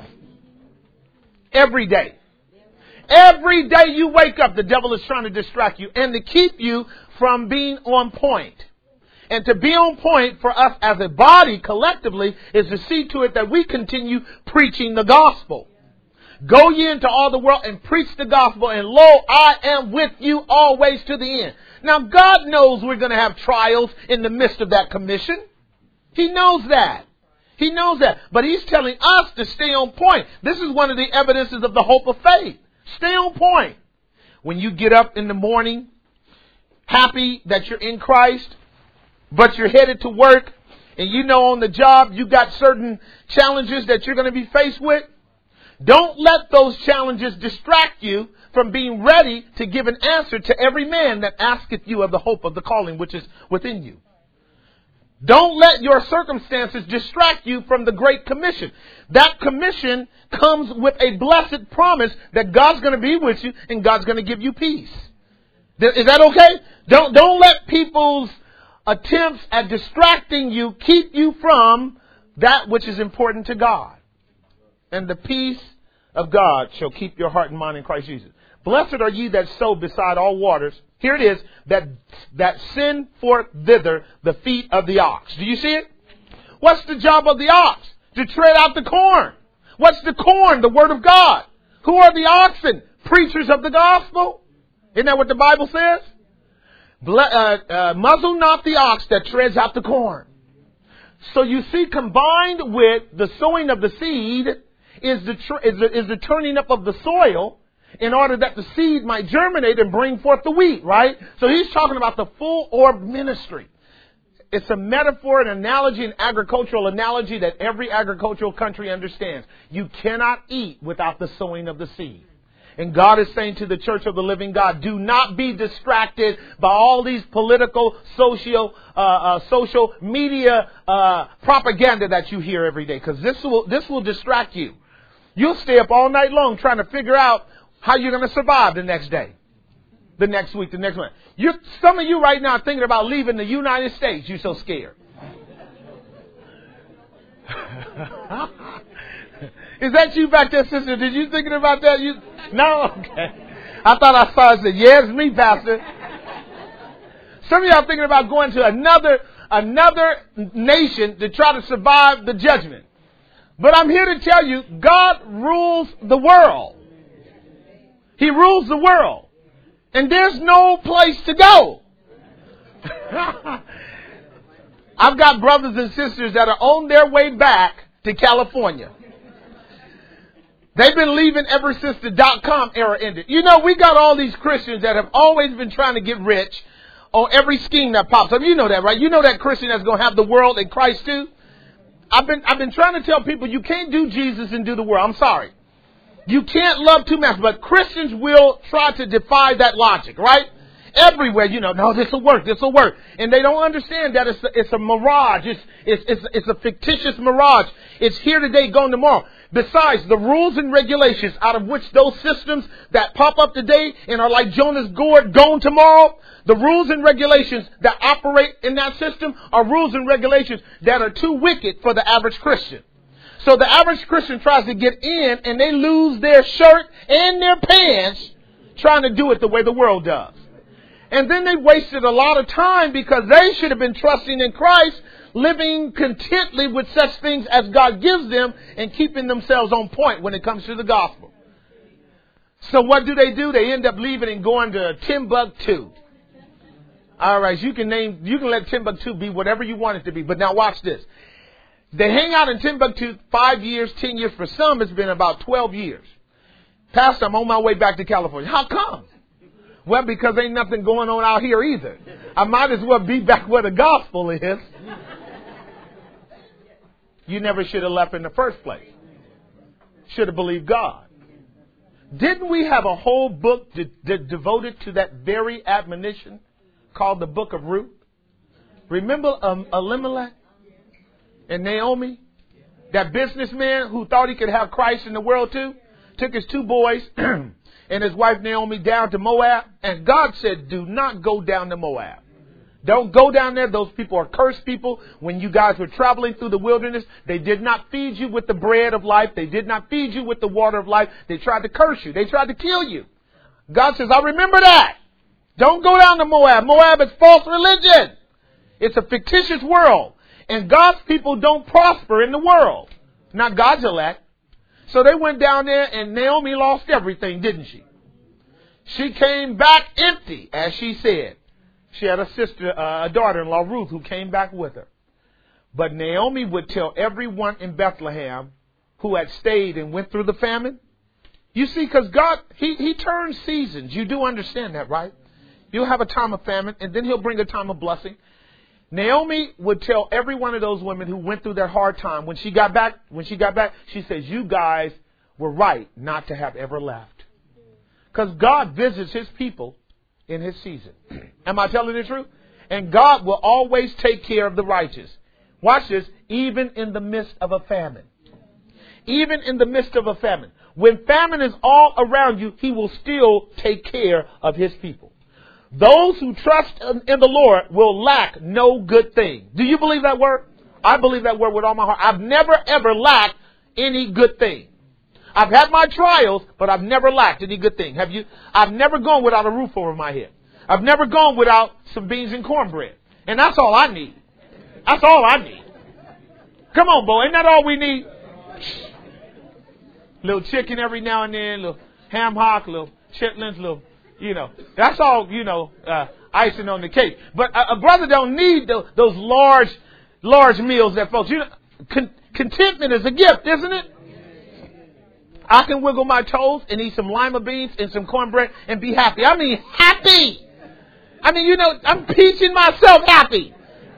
Speaker 1: Every day. Every day you wake up, the devil is trying to distract you and to keep you from being on point. And to be on point for us as a body collectively is to see to it that we continue preaching the gospel. Go ye into all the world and preach the gospel, and lo, I am with you always to the end. Now, God knows we're going to have trials in the midst of that commission. He knows that. He knows that. But He's telling us to stay on point. This is one of the evidences of the hope of faith. Stay on point. When you get up in the morning, happy that you're in Christ, but you're headed to work, and you know on the job you got certain challenges that you're going to be faced with, don't let those challenges distract you from being ready to give an answer to every man that asketh you of the hope of the calling which is within you. Don't let your circumstances distract you from the Great Commission. That commission comes with a blessed promise that God's going to be with you and God's going to give you peace. Is that okay? Don't let people's attempts at distracting you keep you from that which is important to God. And the peace of God shall keep your heart and mind in Christ Jesus. Blessed are ye that sow beside all waters. Here it is, that send forth thither the feet of the ox. Do you see it? What's the job of the ox? To tread out the corn. What's the corn? The word of God. Who are the oxen? Preachers of the gospel. Isn't that what the Bible says? Muzzle not the ox that treads out the corn. So you see, combined with the sowing of the seed is the turning up of the soil in order that the seed might germinate and bring forth the wheat, right? So he's talking about the full orb ministry. It's a metaphor, an analogy, an agricultural analogy that every agricultural country understands. You cannot eat without the sowing of the seed. And God is saying to the church of the living God, do not be distracted by all these political, social media propaganda that you hear every day. Because this will distract you. You'll stay up all night long trying to figure out how you're going to survive the next day, the next week, the next month. Some of you right now are thinking about leaving the United States. You're so scared. Is that you back there, sister? Did you thinking about that? No? Okay. I thought I saw it. Said, yeah, it's me, Pastor. Some of y'all thinking about going to another nation to try to survive the judgment. But I'm here to tell you, God rules the world. He rules the world. And there's no place to go. I've got brothers and sisters that are on their way back to California. They've been leaving ever since the .com era ended. You know, we got all these Christians that have always been trying to get rich on every scheme that pops up. You know that, right? You know that Christian that's going to have the world and Christ too. I've been trying to tell people you can't do Jesus and do the world. I'm sorry. You can't love two masters, but Christians will try to defy that logic, right? Everywhere, no, this will work. And they don't understand that it's a mirage. It's a fictitious mirage. It's here today, gone tomorrow. Besides, the rules and regulations out of which those systems that pop up today and are like Jonas gourd gone tomorrow, the rules and regulations that operate in that system are rules and regulations that are too wicked for the average Christian. So the average Christian tries to get in and they lose their shirt and their pants trying to do it the way the world does. And then they wasted a lot of time because they should have been trusting in Christ, living contently with such things as God gives them and keeping themselves on point when it comes to the gospel. So what do? They end up leaving and going to Timbuktu. All right, you can let Timbuktu be whatever you want it to be. But now watch this. They hang out in Timbuktu 5 years, 10 years. For some, it's been about 12 years. Pastor, I'm on my way back to California. How come? Well, because ain't nothing going on out here either. I might as well be back where the gospel is. You never should have left in the first place. Should have believed God. Didn't we have a whole book devoted to that very admonition called the Book of Ruth? Remember Elimelech and Naomi? That businessman who thought he could have Christ in the world too? Took his 2 boys and his wife Naomi down to Moab. And God said, do not go down to Moab. Don't go down there. Those people are cursed people. When you guys were traveling through the wilderness, they did not feed you with the bread of life. They did not feed you with the water of life. They tried to curse you. They tried to kill you. God says, I remember that. Don't go down to Moab. Moab is false religion. It's a fictitious world. And God's people don't prosper in the world. Not God's elect. So they went down there and Naomi lost everything, didn't she? She came back empty, as she said. She had a sister, a daughter-in-law, Ruth, who came back with her. But Naomi would tell everyone in Bethlehem who had stayed and went through the famine. You see, because God, He turns seasons. You do understand that, right? You'll have a time of famine, and then He'll bring a time of blessing. Naomi would tell every one of those women who went through that hard time, when she got back, she says, you guys were right not to have ever left. Because God visits His people in His season. Am I telling the truth? And God will always take care of the righteous. Watch this, even in the midst of a famine. Even in the midst of a famine. When famine is all around you, He will still take care of His people. Those who trust in the Lord will lack no good thing. Do you believe that word? I believe that word with all my heart. I've never ever lacked any good thing. I've had my trials, but I've never lacked any good thing. Have you? I've never gone without a roof over my head. I've never gone without some beans and cornbread. And that's all I need. That's all I need. Come on, boy. Ain't that all we need? Little chicken every now and then, little ham hock, little chitlins, little, that's all, icing on the cake. But a brother don't need those large meals that folks, contentment is a gift, isn't it? I can wiggle my toes and eat some lima beans and some cornbread and be happy. I mean, happy. I'm teaching myself happy.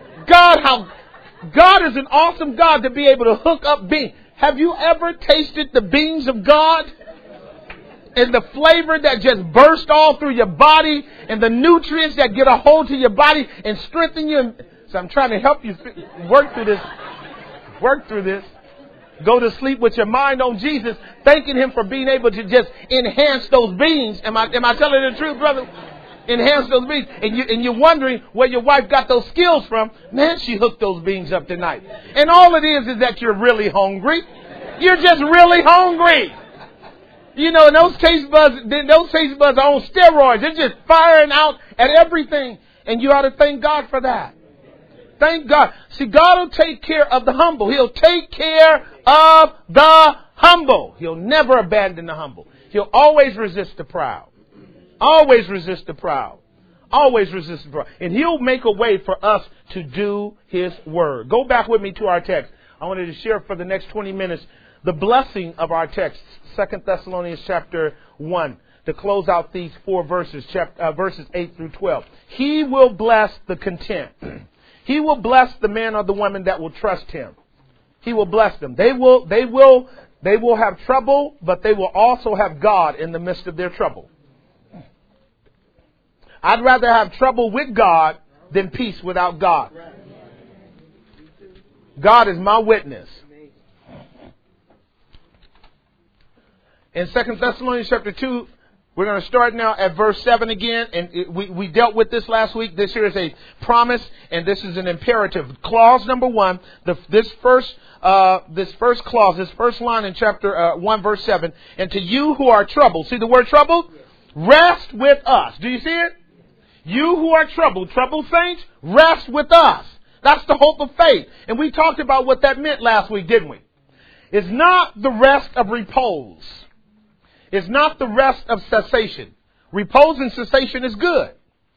Speaker 1: God is an awesome God to be able to hook up beans. Have you ever tasted the beans of God? And the flavor that just burst all through your body and the nutrients that get a hold to your body and strengthen you. So I'm trying to help you work through this. Go to sleep with your mind on Jesus, thanking Him for being able to just enhance those beans. Am I telling the truth, brother? Enhance those beans. And you're wondering where your wife got those skills from. Man, she hooked those beans up tonight. And all it is that you're really hungry. You're just really hungry. And those taste buds are on steroids. They're just firing out at everything. And you ought to thank God for that. Thank God. See, God will take care of the humble. He'll take care of the humble. He'll never abandon the humble. He'll always resist the proud. Always resist the proud. Always resist the proud. And He'll make a way for us to do His word. Go back with me to our text. I wanted to share for the next 20 minutes the blessing of our text. 2 Thessalonians chapter 1. To close out these 4 verses, verses 8 through 12. He will bless the content. He will bless the man or the woman that will trust Him. He will bless them. They will have trouble, but they will also have God in the midst of their trouble. I'd rather have trouble with God than peace without God. God is my witness. In 2 Thessalonians chapter 2, we're going to start now at verse 7 again. And we dealt with this last week. This here is a promise, and this is an imperative. Clause number 1, this first clause, this first line in chapter 1, verse 7. And to you who are troubled, see the word troubled? Rest with us. Do you see it? You who are troubled saints, rest with us. That's the hope of faith. And we talked about what that meant last week, didn't we? It's not the rest of repose. It's not the rest of cessation. Repose and cessation is good.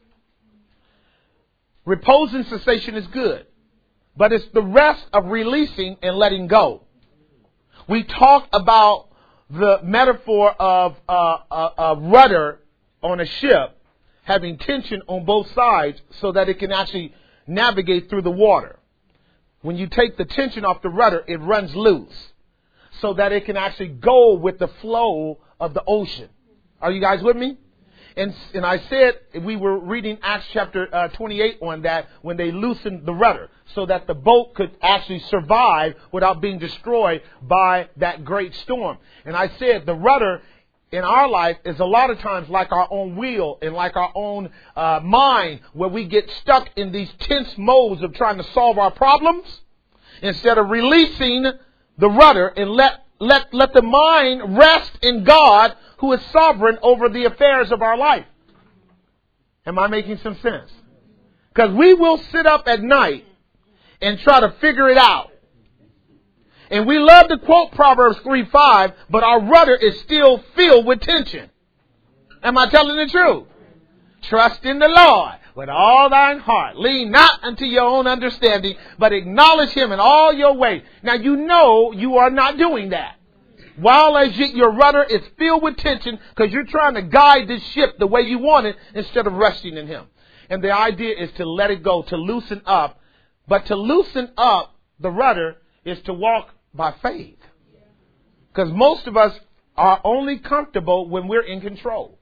Speaker 1: Repose and cessation is good. But it's the rest of releasing and letting go. We talked about the metaphor of a rudder on a ship having tension on both sides so that it can actually navigate through the water. When you take the tension off the rudder, it runs loose so that it can actually go with the flow of the ocean. Are you guys with me? And I said we were reading Acts chapter 28 on that when they loosened the rudder so that the boat could actually survive without being destroyed by that great storm. And I said the rudder in our life is a lot of times like our own wheel and like our own mind, where we get stuck in these tense modes of trying to solve our problems instead of releasing the rudder and let the mind rest in God, who is sovereign over the affairs of our life. Am I making some sense? Because we will sit up at night and try to figure it out. And we love to quote Proverbs 3:5, but our rudder is still filled with tension. Am I telling the truth? Trust in the Lord with all thine heart. Lean not unto your own understanding, but acknowledge Him in all your ways. Now you know you are not doing that. While as your rudder is filled with tension because you're trying to guide this ship the way you want it instead of resting in Him. And the idea is to let it go, to loosen up. But to loosen up the rudder is to walk by faith. Because most of us are only comfortable when we're in control.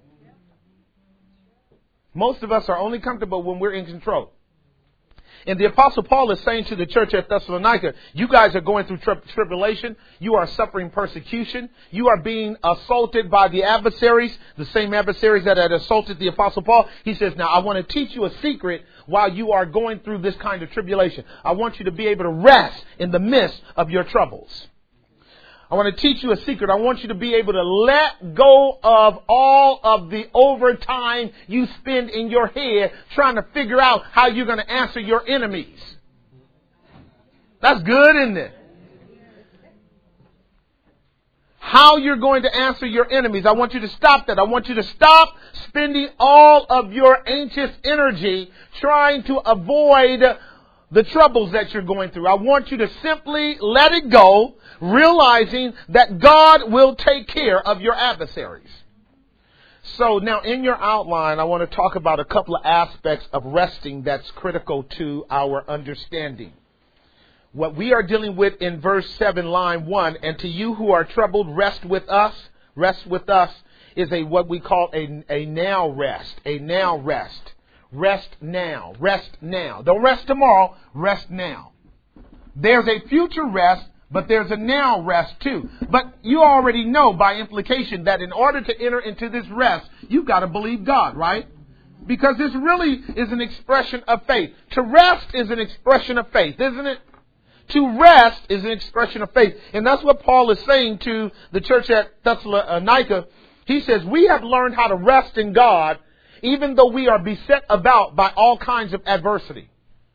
Speaker 1: Most of us are only comfortable when we're in control. And the Apostle Paul is saying to the church at Thessalonica, you guys are going through tribulation. You are suffering persecution. You are being assaulted by the adversaries, the same adversaries that had assaulted the Apostle Paul. He says, now I want to teach you a secret while you are going through this kind of tribulation. I want you to be able to rest in the midst of your troubles. I want to teach you a secret. I want you to be able to let go of all of the overtime you spend in your head trying to figure out how you're going to answer your enemies. That's good, isn't it? How you're going to answer your enemies. I want you to stop that. I want you to stop spending all of your anxious energy trying to avoid the troubles that you're going through. I want you to simply let it go, realizing that God will take care of your adversaries. So now in your outline, I want to talk about a couple of aspects of resting that's critical to our understanding. What we are dealing with in verse 7, line 1, and to you who are troubled, rest with us, is what we call a now rest, a now rest. Rest now. Rest now. Don't rest tomorrow. Rest now. There's a future rest, but there's a now rest too. But you already know by implication that in order to enter into this rest, you've got to believe God, right? Because this really is an expression of faith. To rest is an expression of faith, isn't it? To rest is an expression of faith. And that's what Paul is saying to the church at Thessalonica. He says, we have learned how to rest in God even though we are beset about by all kinds of adversity.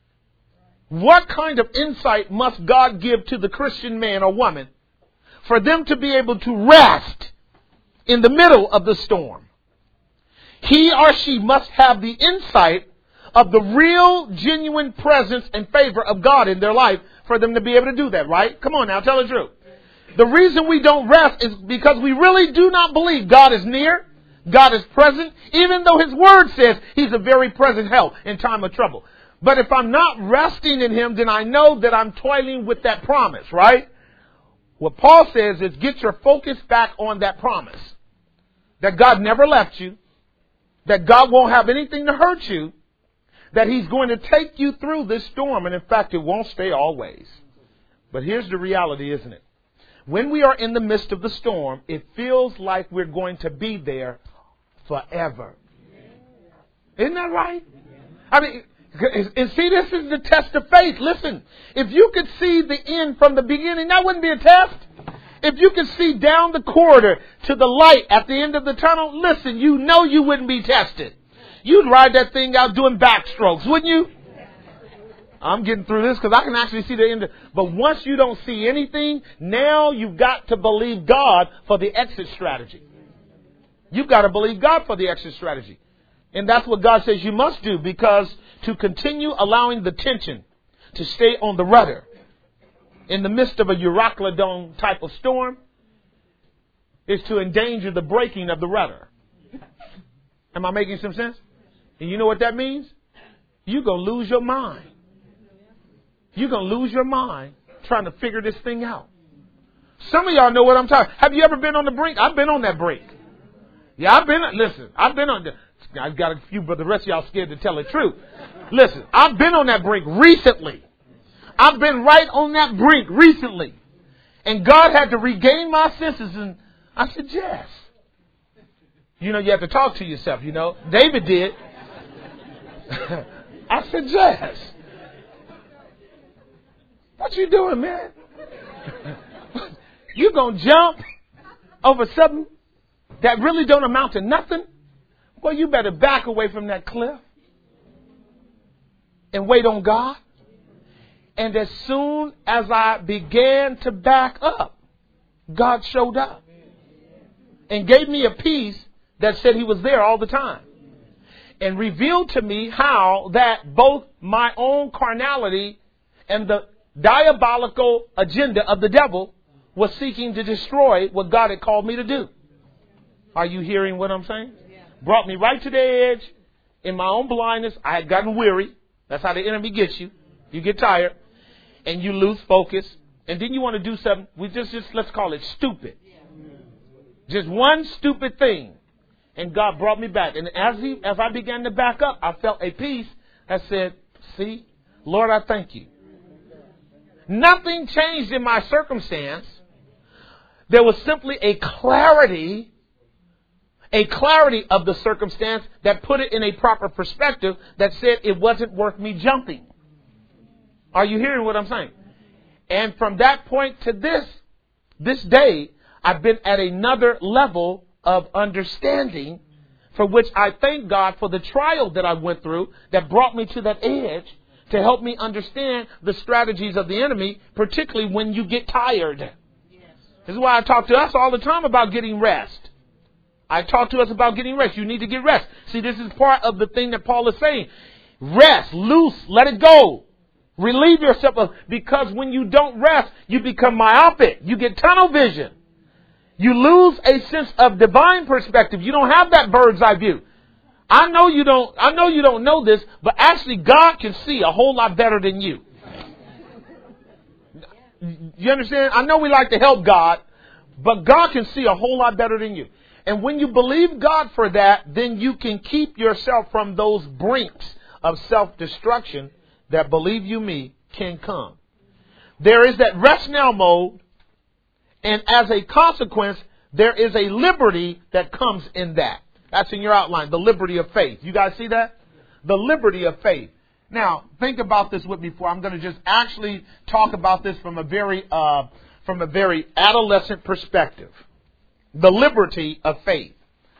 Speaker 1: What kind of insight must God give to the Christian man or woman for them to be able to rest in the middle of the storm? He or she must have the insight of the real, genuine presence and favor of God in their life for them to be able to do that, right? Come on now, tell the truth. The reason we don't rest is because we really do not believe God is near. God is present, even though His Word says He's a very present help in time of trouble. But if I'm not resting in Him, then I know that I'm toiling with that promise, right? What Paul says is get your focus back on that promise. That God never left you. That God won't have anything to hurt you. That He's going to take you through this storm. And in fact, it won't stay always. But here's the reality, isn't it? When we are in the midst of the storm, it feels like we're going to be there forever. Isn't that right? I mean, and see, this is the test of faith. Listen, if you could see the end from the beginning, that wouldn't be a test. If you could see down the corridor to the light at the end of the tunnel, listen, you know you wouldn't be tested. You'd ride that thing out doing backstrokes, wouldn't you? I'm getting through this because I can actually see the end. But once you don't see anything, now you've got to believe God for the exit strategy. You've got to believe God for the exit strategy. And that's what God says you must do, because to continue allowing the tension to stay on the rudder in the midst of a Euroclydon type of storm is to endanger the breaking of the rudder. Am I making some sense? And you know what that means? You're going to lose your mind. You're going to lose your mind trying to figure this thing out. Some of y'all know what I'm talking about. Have you ever been on the brink? I've been on that brink. Yeah, I've been on I've got a few, but the rest of y'all scared to tell the truth. Listen, I've been on that brink recently. I've been right on that brink recently. And God had to regain my senses. And I said, yes. You know, you have to talk to yourself, you know. David did. I said, yes. What you doing, man? You gonna jump over something that really don't amount to nothing? Well, you better back away from that cliff and wait on God. And as soon as I began to back up, God showed up and gave me a peace that said he was there all the time, and revealed to me how that both my own carnality and the diabolical agenda of the devil was seeking to destroy what God had called me to do. Are you hearing what I'm saying? Brought me right to the edge in my own blindness. I had gotten weary. That's how the enemy gets you. You get tired and you lose focus. And then you want to do something. Let's call it stupid. Just one stupid thing. And God brought me back. And as I began to back up, I felt a peace that said, see, Lord, I thank you. Nothing changed in my circumstance. There was simply a clarity of the circumstance that put it in a proper perspective that said it wasn't worth me jumping. Are you hearing what I'm saying? And from that point to this day, I've been at another level of understanding, for which I thank God for the trial that I went through that brought me to that edge to help me understand the strategies of the enemy, particularly when you get tired. This is why I talk to us all the time about getting rest. I talk to us about getting rest. You need to get rest. See, this is part of the thing that Paul is saying. Rest, loose, let it go. Relieve yourself of, because when you don't rest, you become myopic. You get tunnel vision. You lose a sense of divine perspective. You don't have that bird's eye view. I know you don't know this, but actually God can see a whole lot better than you. You understand? I know we like to help God, but God can see a whole lot better than you. And when you believe God for that, then you can keep yourself from those brinks of self-destruction that, believe you me, can come. There is that rest now mode, and as a consequence, there is a liberty that comes in that. That's in your outline, the liberty of faith. You guys see that? The liberty of faith. Now, think about this with me before I'm going to just actually talk about this from a very adolescent perspective. The liberty of faith.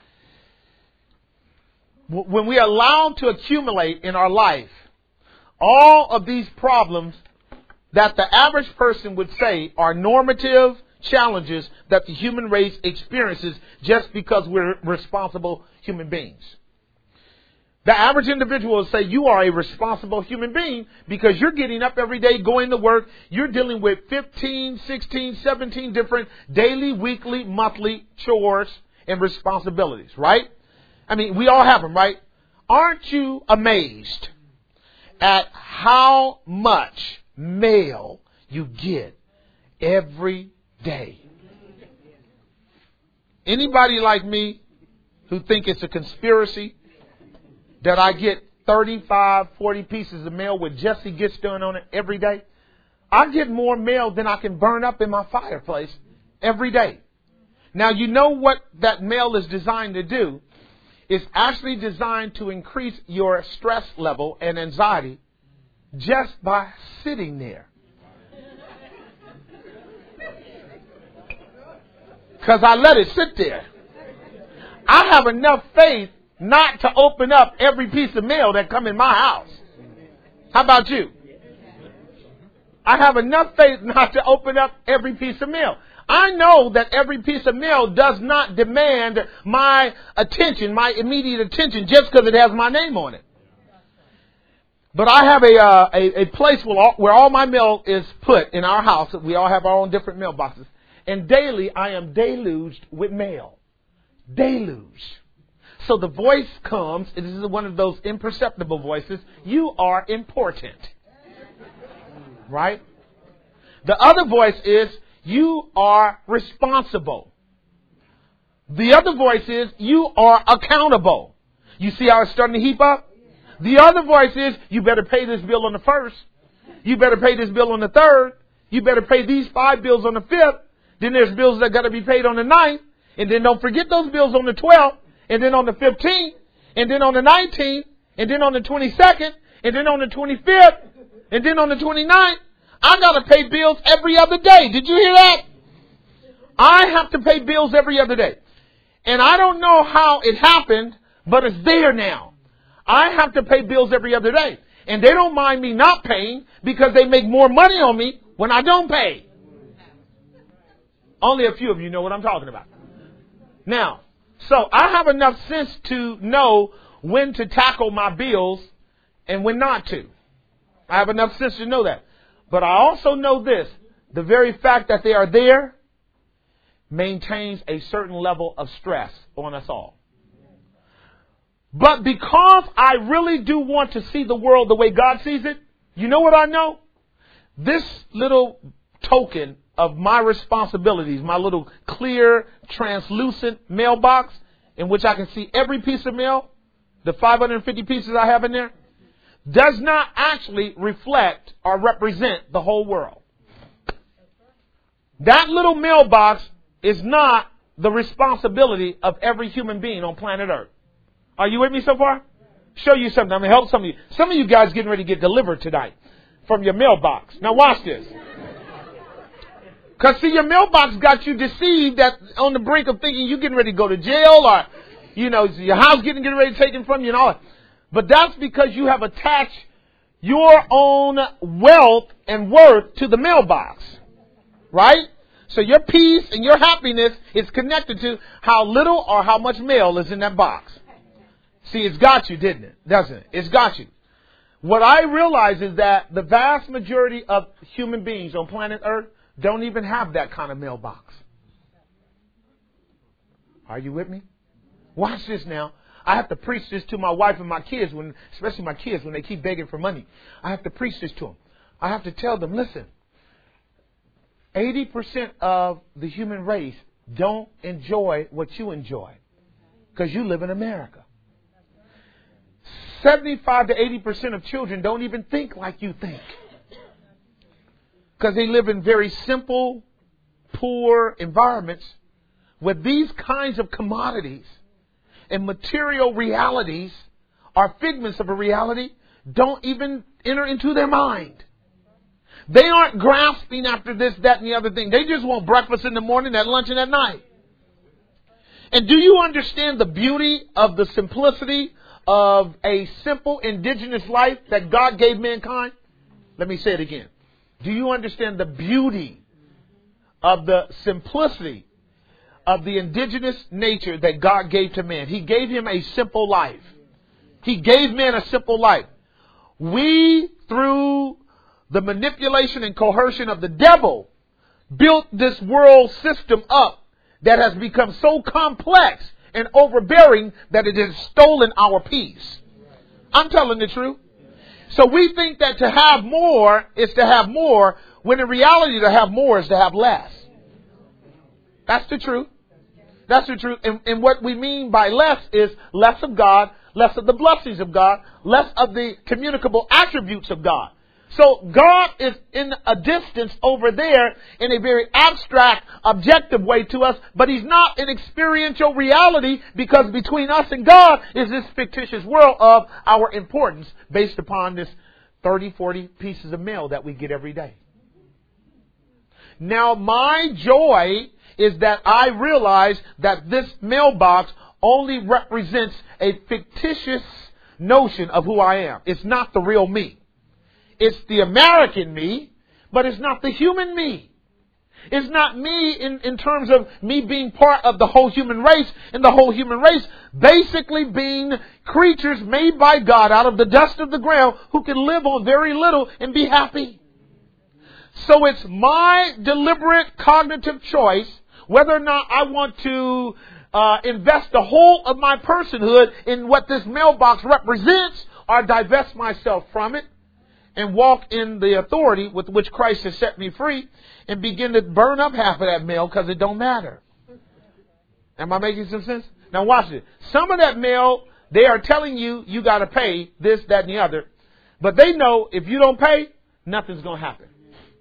Speaker 1: When we allow to accumulate in our life all of these problems that the average person would say are normative challenges that the human race experiences just because we're responsible human beings. The average individual will say you are a responsible human being because you're getting up every day, going to work. You're dealing with 15, 16, 17 different daily, weekly, monthly chores and responsibilities, right? I mean, we all have them, right? Aren't you amazed at how much mail you get every day? Anybody like me who think it's a conspiracy that I get 35, 40 pieces of mail with Jesse Gets Done on it every day? I get more mail than I can burn up in my fireplace every day. Now, you know what that mail is designed to do? It's actually designed to increase your stress level and anxiety just by sitting there. Because I let it sit there. I have enough faith not to open up every piece of mail that come in my house. How about you? I have enough faith not to open up every piece of mail. I know that every piece of mail does not demand my attention, my immediate attention, just because it has my name on it. But I have a place where all my mail is put in our house. We all have our own different mailboxes. And daily I am deluged with mail. Deluge. So the voice comes, and this is one of those imperceptible voices. You are important. Right? The other voice is, you are responsible. The other voice is you are accountable. You see how it's starting to heap up? The other voice is you better pay this bill on the 1st. You better pay this bill on the 3rd. You better pay these 5 bills on the 5th. Then there's bills that got to be paid on the 9th. And then don't forget those bills on the 12th. And then on the 15th. And then on the 19th. And then on the 22nd. And then on the 25th. And then on the 29th. I got to pay bills every other day. Did you hear that? I have to pay bills every other day. And I don't know how it happened, but it's there now. I have to pay bills every other day. And they don't mind me not paying because they make more money on me when I don't pay. Only a few of you know what I'm talking about. Now, so I have enough sense to know when to tackle my bills and when not to. I have enough sense to know that. But I also know this. The very fact that they are there maintains a certain level of stress on us all. But because I really do want to see the world the way God sees it, you know what I know? This little token of my responsibilities, my little clear, translucent mailbox in which I can see every piece of mail, the 550 pieces I have in there, does not actually reflect or represent the whole world. That little mailbox is not the responsibility of every human being on planet Earth. Are you with me so far? Show you something. I'm going to help some of you. Some of you guys getting ready to get delivered tonight from your mailbox. Now watch this. Because see, your mailbox got you deceived at on the brink of thinking you're getting ready to go to jail or, you know, your house getting ready to taken from you and all that. But that's because you have attached your own wealth and worth to the mailbox. Right? So your peace and your happiness is connected to how little or how much mail is in that box. See, it's got you, didn't it? Doesn't it? It's got you. What I realize is that the vast majority of human beings on planet Earth don't even have that kind of mailbox. Are you with me? Watch this now. I have to preach this to my wife and my kids, especially my kids, when they keep begging for money. I have to preach this to them. I have to tell them, listen, 80% of the human race don't enjoy what you enjoy because you live in America. 75 to 80% of children don't even think like you think because they live in very simple, poor environments where these kinds of commodities and material realities are figments of a reality don't even enter into their mind. They aren't grasping after this, that, and the other thing. They just want breakfast in the morning, at lunch, and at night. And do you understand the beauty of the simplicity of a simple indigenous life that God gave mankind? Let me say it again. Do you understand the beauty of the simplicity of the indigenous nature that God gave to man? He gave him a simple life. He gave man a simple life. We, through the manipulation and coercion of the devil, built this world system up that has become so complex and overbearing that it has stolen our peace. I'm telling the truth. So we think that to have more is to have more, when in reality to have more is to have less. That's the truth. That's the truth. And what we mean by less is less of God, less of the blessings of God, less of the communicable attributes of God. So God is in a distance over there in a very abstract, objective way to us, but He's not an experiential reality, because between us and God is this fictitious world of our importance based upon this 30, 40 pieces of mail that we get every day. Now, my joy is that I realize that this mailbox only represents a fictitious notion of who I am. It's not the real me. It's the American me, but it's not the human me. It's not me in terms of me being part of the whole human race, and the whole human race basically being creatures made by God out of the dust of the ground who can live on very little and be happy. So it's my deliberate cognitive choice whether or not I want to invest the whole of my personhood in what this mailbox represents, or divest myself from it and walk in the authority with which Christ has set me free and begin to burn up half of that mail because it don't matter. Am I making some sense? Now watch it. Some of that mail, they are telling you, you got to pay this, that, and the other. But they know if you don't pay, nothing's going to happen.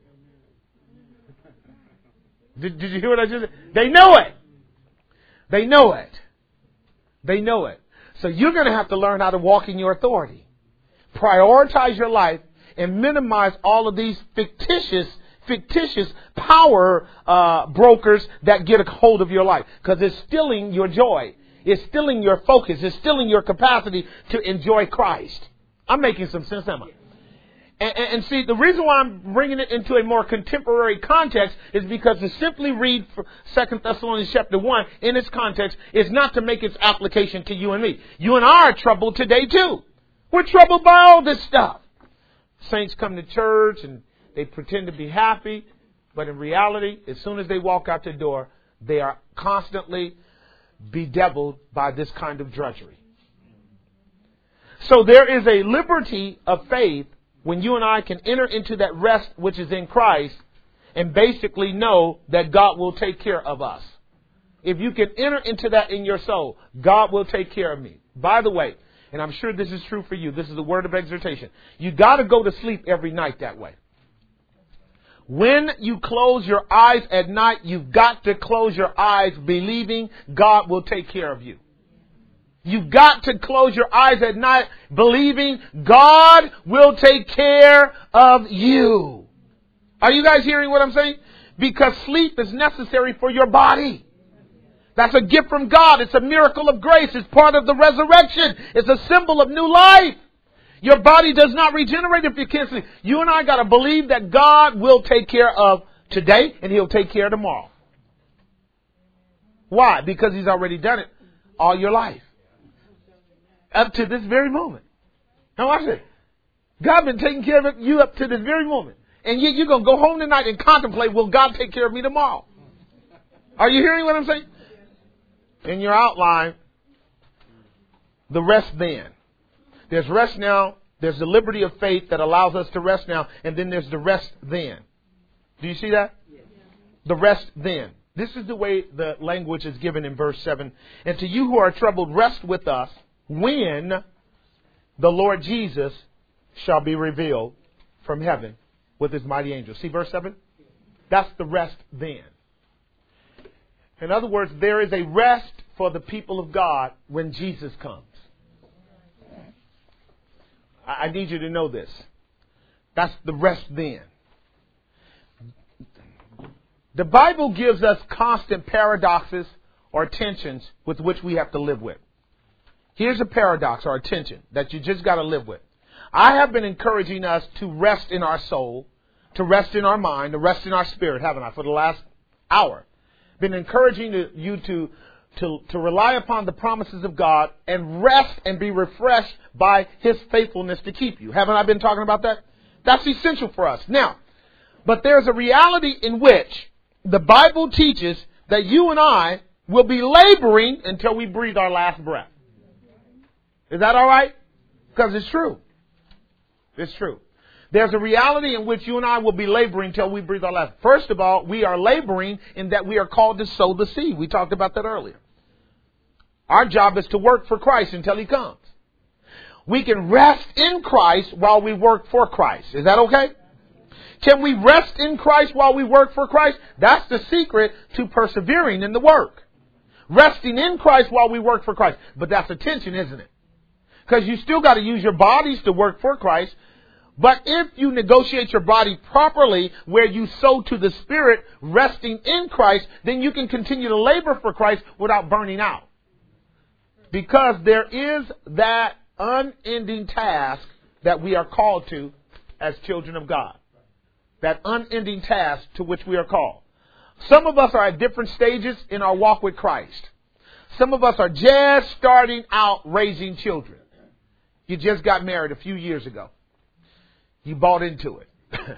Speaker 1: Did you hear what I just said? They know it. They know it. They know it. So you're going to have to learn how to walk in your authority. Prioritize your life and minimize all of these fictitious power brokers that get a hold of your life. Because it's stealing your joy. It's stealing your focus. It's stealing your capacity to enjoy Christ. I'm making some sense, am I? And see, the reason why I'm bringing it into a more contemporary context is because to simply read 2 Thessalonians chapter 1 in its context is not to make its application to you and me. You and I are troubled today too. We're troubled by all this stuff. Saints come to church and they pretend to be happy, but in reality, as soon as they walk out the door, they are constantly bedeviled by this kind of drudgery. So there is a liberty of faith when you and I can enter into that rest which is in Christ and basically know that God will take care of us. If you can enter into that in your soul, God will take care of me. By the way, and I'm sure this is true for you, this is a word of exhortation. You got to go to sleep every night that way. When you close your eyes at night, you've got to close your eyes believing God will take care of you. You've got to close your eyes at night believing God will take care of you. Are you guys hearing what I'm saying? Because sleep is necessary for your body. That's a gift from God. It's a miracle of grace. It's part of the resurrection. It's a symbol of new life. Your body does not regenerate if you can't sleep. You and I got to believe that God will take care of today and He'll take care of tomorrow. Why? Because He's already done it all your life. Up to this very moment. Now watch it. God been taking care of you up to this very moment. And yet you're going to go home tonight and contemplate, will God take care of me tomorrow? Are you hearing what I'm saying? In your outline, the rest then. There's rest now. There's the liberty of faith that allows us to rest now. And then there's the rest then. Do you see that? The rest then. This is the way the language is given in verse 7. And to you who are troubled, rest with us when the Lord Jesus shall be revealed from heaven with His mighty angels. See verse 7? That's the rest then. In other words, there is a rest for the people of God when Jesus comes. I need you to know this. That's the rest then. The Bible gives us constant paradoxes or tensions with which we have to live with. Here's a paradox or a tension that you just got to live with. I have been encouraging us to rest in our soul, to rest in our mind, to rest in our spirit, haven't I, for the last hour? Been encouraging you to rely upon the promises of God and rest and be refreshed by His faithfulness to keep you. Haven't I been talking about that? That's essential for us. Now, but there's a reality in which the Bible teaches that you and I will be laboring until we breathe our last breath. Is that all right? Because it's true. It's true. There's a reality in which you and I will be laboring until we breathe our last. First of all, we are laboring in that we are called to sow the seed. We talked about that earlier. Our job is to work for Christ until He comes. We can rest in Christ while we work for Christ. Is that okay? Can we rest in Christ while we work for Christ? That's the secret to persevering in the work. Resting in Christ while we work for Christ. But that's a tension, isn't it? Because you still got to use your bodies to work for Christ. But if you negotiate your body properly, where you sow to the Spirit, resting in Christ, then you can continue to labor for Christ without burning out. Because there is that unending task that we are called to as children of God. That unending task to which we are called. Some of us are at different stages in our walk with Christ. Some of us are just starting out raising children. You just got married a few years ago. You bought into it.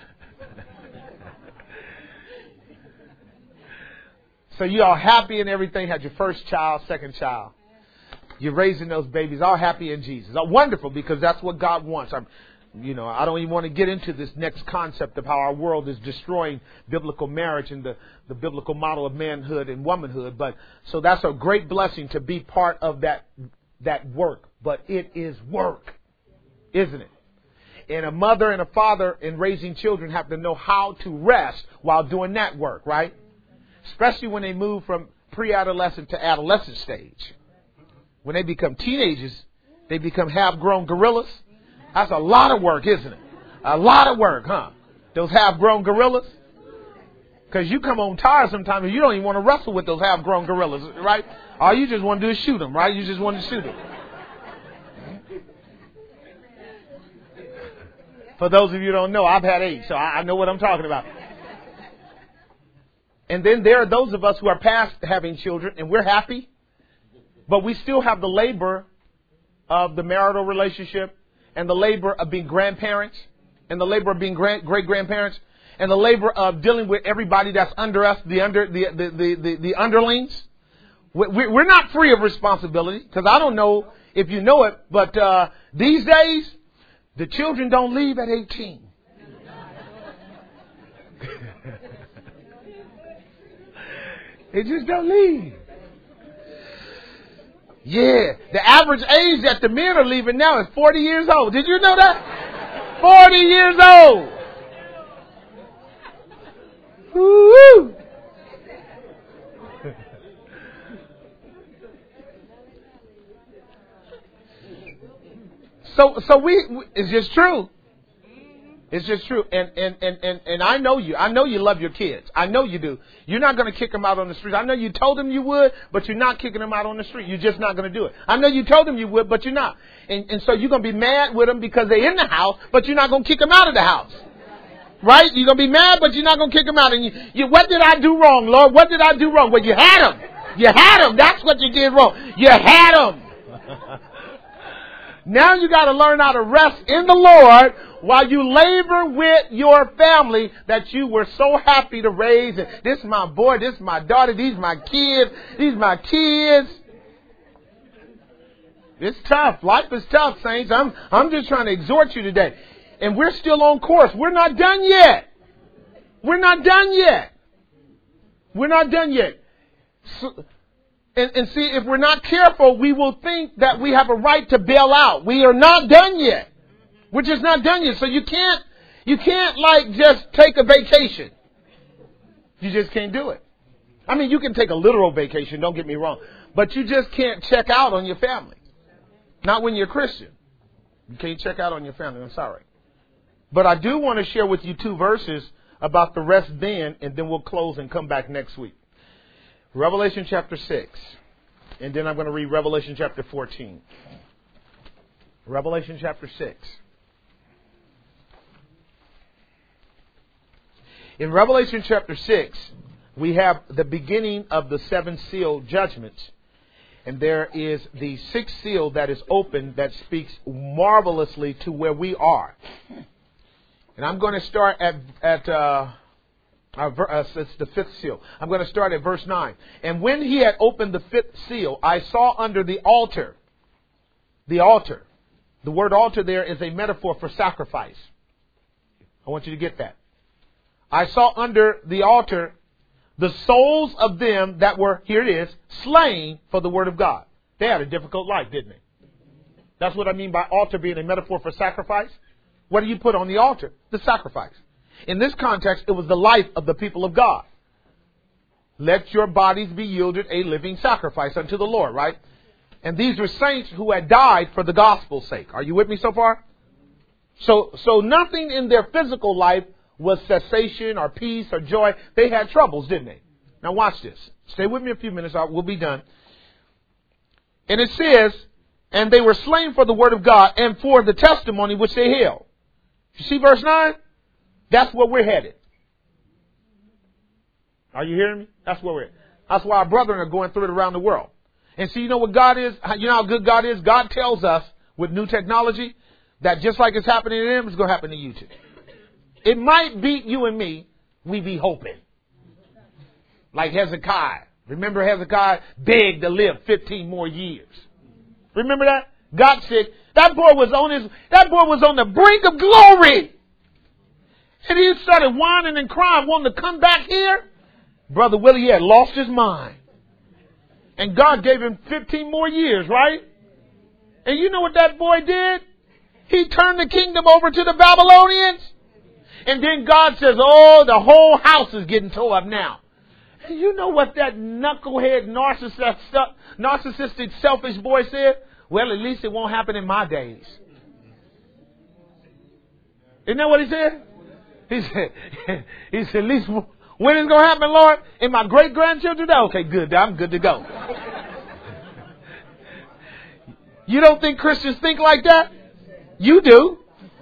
Speaker 1: So you all happy and everything, had your first child, second child. You're raising those babies, all happy in Jesus. Oh, wonderful, because that's what God wants. I don't even want to get into this next concept of how our world is destroying biblical marriage and the biblical model of manhood and womanhood. But so that's a great blessing to be part of that work. But it is work, isn't it? And a mother and a father in raising children have to know how to rest while doing that work, right? Especially when they move from pre-adolescent to adolescent stage. When they become teenagers, they become half-grown gorillas. That's a lot of work, isn't it? A lot of work, huh? Those half-grown gorillas. Because you come home tired sometimes and you don't even want to wrestle with those half-grown gorillas, right? All you just want to do is shoot them, right? You just want to shoot them. For those of you who don't know, I've had 8, so I know what I'm talking about. And then there are those of us who are past having children, and we're happy, but we still have the labor of the marital relationship, and the labor of being grandparents, and the labor of being great-grandparents, and the labor of dealing with everybody that's under us, the underlings. We're not free of responsibility, because I don't know if you know it, but these days, the children don't leave at 18. They just don't leave. Yeah, the average age that the men are leaving now is 40 years old. Did you know that? 40 years old. Woo-hoo. So it's just true. It's just true. And I know you. I know you love your kids. I know you do. You're not going to kick them out on the street. I know you told them you would, but you're not kicking them out on the street. You're just not going to do it. I know you told them you would, but you're not. And so you're going to be mad with them because they're in the house, but you're not going to kick them out of the house. Right? You're going to be mad, but you're not going to kick them out. And you, what did I do wrong, Lord? What did I do wrong? Well, you had them. You had them. That's what you did wrong. You had them. Now you got to learn how to rest in the Lord while you labor with your family that you were so happy to raise. And this is my boy, this is my daughter, these my kids, these my kids. It's tough. Life is tough, saints. I'm just trying to exhort you today. And we're still on course. We're not done yet. We're not done yet. We're not done yet. And see, if we're not careful, we will think that we have a right to bail out. We are not done yet. We're just not done yet. So you can't like just take a vacation. You just can't do it. I mean, you can take a literal vacation, don't get me wrong. But you just can't check out on your family. Not when you're Christian. You can't check out on your family. I'm sorry. But I do want to share with you 2 verses about the rest then, and then we'll close and come back next week. Revelation chapter 6. And then I'm going to read Revelation chapter 14. Revelation chapter 6. In Revelation chapter 6, we have the beginning of the 7 seal judgments. And there is the 6th seal that is opened that speaks marvelously to where we are. And I'm going to start at it's the 5th seal. I'm going to start at verse 9. And when he had opened the 5th seal, I saw under the altar. The word altar there is a metaphor for sacrifice. I want you to get that. I saw under the altar the souls of them that were, here it is, slain for the word of God. They had a difficult life, didn't they? That's what I mean by altar being a metaphor for sacrifice. What do you put on the altar? The sacrifice. In this context, it was the life of the people of God. Let your bodies be yielded a living sacrifice unto the Lord, right? And these were saints who had died for the gospel's sake. Are you with me so far? So nothing in their physical life was cessation or peace or joy. They had troubles, didn't they? Now watch this. Stay with me a few minutes. We'll be done. And it says, and they were slain for the word of God and for the testimony which they held. You see verse 9? That's where we're headed. Are you hearing me? That's where we're headed. That's why our brethren are going through it around the world. And see, you know what God is? You know how good God is? God tells us with new technology that just like it's happening to them, it's going to happen to you too. It might beat you and me. We be hoping. Like Hezekiah. Remember Hezekiah begged to live 15 more years. Remember that? Got sick. That boy was on the brink of glory. And he started whining and crying, wanting to come back here. Brother Willie had lost his mind. And God gave him 15 more years, right? And you know what that boy did? He turned the kingdom over to the Babylonians. And then God says, oh, the whole house is getting tore up now. And you know what that knucklehead, narcissistic, selfish boy said? Well, at least it won't happen in my days. Isn't that what he said? He said, at least when it's going to happen, Lord? In my great-grandchildren? Okay, good. I'm good to go. You don't think Christians think like that? You do.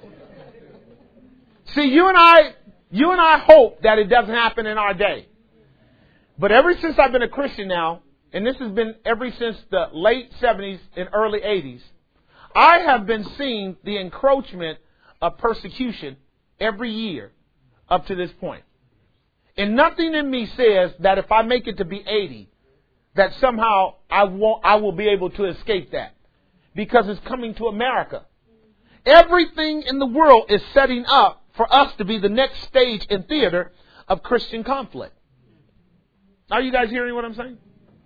Speaker 1: See, you and I hope that it doesn't happen in our day. But ever since I've been a Christian now, and this has been ever since the late 70s and early 80s, I have been seeing the encroachment of persecution every year up to this point. And nothing in me says that if I make it to be 80, that somehow I will be able to escape that. Because it's coming to America. Everything in the world is setting up for us to be the next stage in theater of Christian conflict. Are you guys hearing what I'm saying?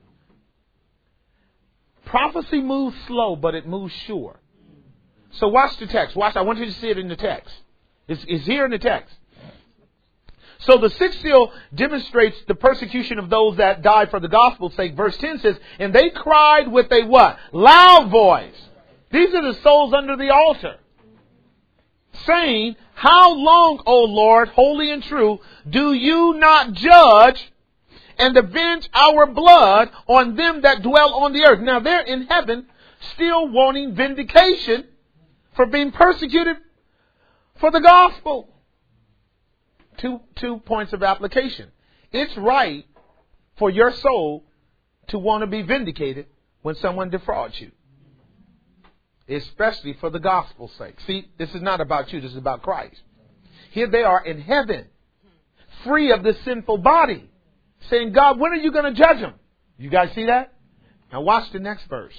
Speaker 1: Prophecy moves slow, but it moves sure. So watch the text. I want you to see it in the text. It's here in the text. So the sixth seal demonstrates the persecution of those that died for the gospel's sake. Verse 10 says, and they cried with a what? Loud voice. These are the souls under the altar. Saying, how long, O Lord, holy and true, do you not judge and avenge our blood on them that dwell on the earth? Now they're in heaven still wanting vindication for being persecuted for the gospel. Two points of application. It's right for your soul to want to be vindicated when someone defrauds you. Especially for the gospel's sake. See, this is not about you. This is about Christ. Here they are in heaven, free of this sinful body, saying, God, when are you going to judge them? You guys see that? Now watch the next verse.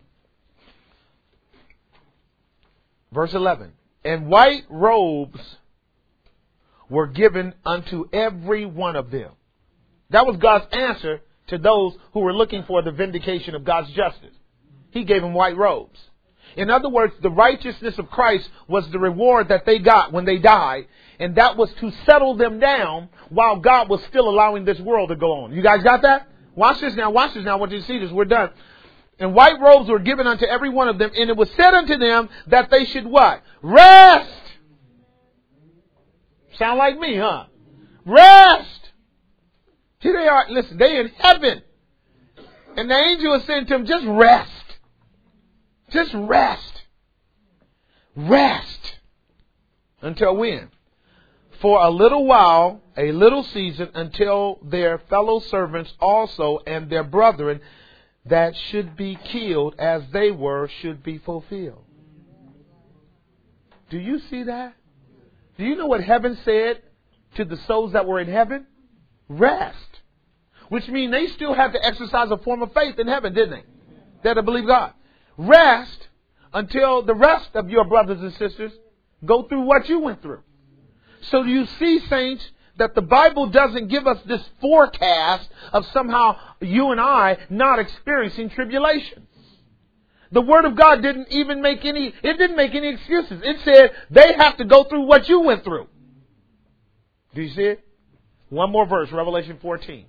Speaker 1: Verse 11. And white robes were given unto every one of them. That was God's answer to those who were looking for the vindication of God's justice. He gave them white robes. In other words, the righteousness of Christ was the reward that they got when they died. And that was to settle them down while God was still allowing this world to go on. You guys got that? Watch this now. I want you to see this. We're done. And white robes were given unto every one of them. And it was said unto them that they should what? Rest. Sound like me, huh? Rest. Here they are. Listen, they in heaven. And the angel is saying to them, just rest. Just rest. Rest. Until when? For a little while, a little season, until their fellow servants also and their brethren that should be killed as they were should be fulfilled. Do you see that? Do you know what heaven said to the souls that were in heaven? Rest. Which means they still have to exercise a form of faith in heaven, didn't they? They had to believe God. Rest until the rest of your brothers and sisters go through what you went through. So you see, saints, that the Bible doesn't give us this forecast of somehow you and I not experiencing tribulation. The Word of God didn't make any excuses. It said they have to go through what you went through. Do you see it? One more verse, Revelation 14.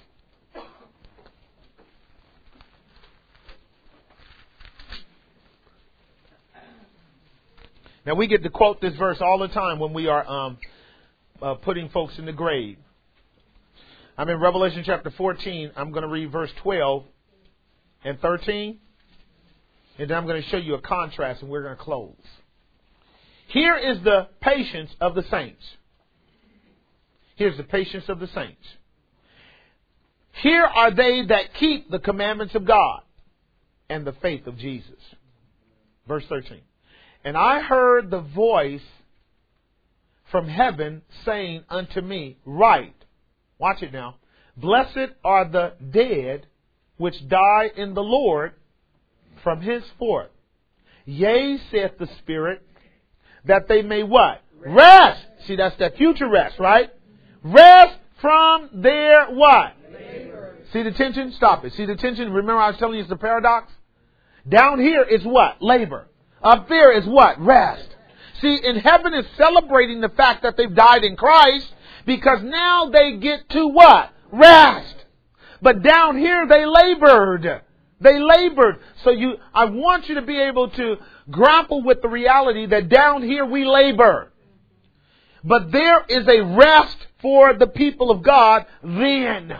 Speaker 1: Now we get to quote this verse all the time when we are putting folks in the grave. I'm in Revelation chapter 14. I'm going to read verse 12 and 13. And then I'm going to show you a contrast and we're going to close. Here is the patience of the saints. Here's the patience of the saints. Here are they that keep the commandments of God and the faith of Jesus. Verse 13. And I heard the voice from heaven saying unto me, write. Watch it now. Blessed are the dead which die in the Lord from henceforth. Yea, saith the Spirit, that they may what? Rest. See, that's that future rest, right? Rest from their what? Labor. See the tension? Stop it. See the tension? Remember I was telling you it's the paradox? Down here is what? Labor. Up there is what? Rest. See, in heaven is celebrating the fact that they've died in Christ because now they get to what? Rest. But down here they labored. They labored. So I want you to be able to grapple with the reality that down here we labor. But there is a rest for the people of God then.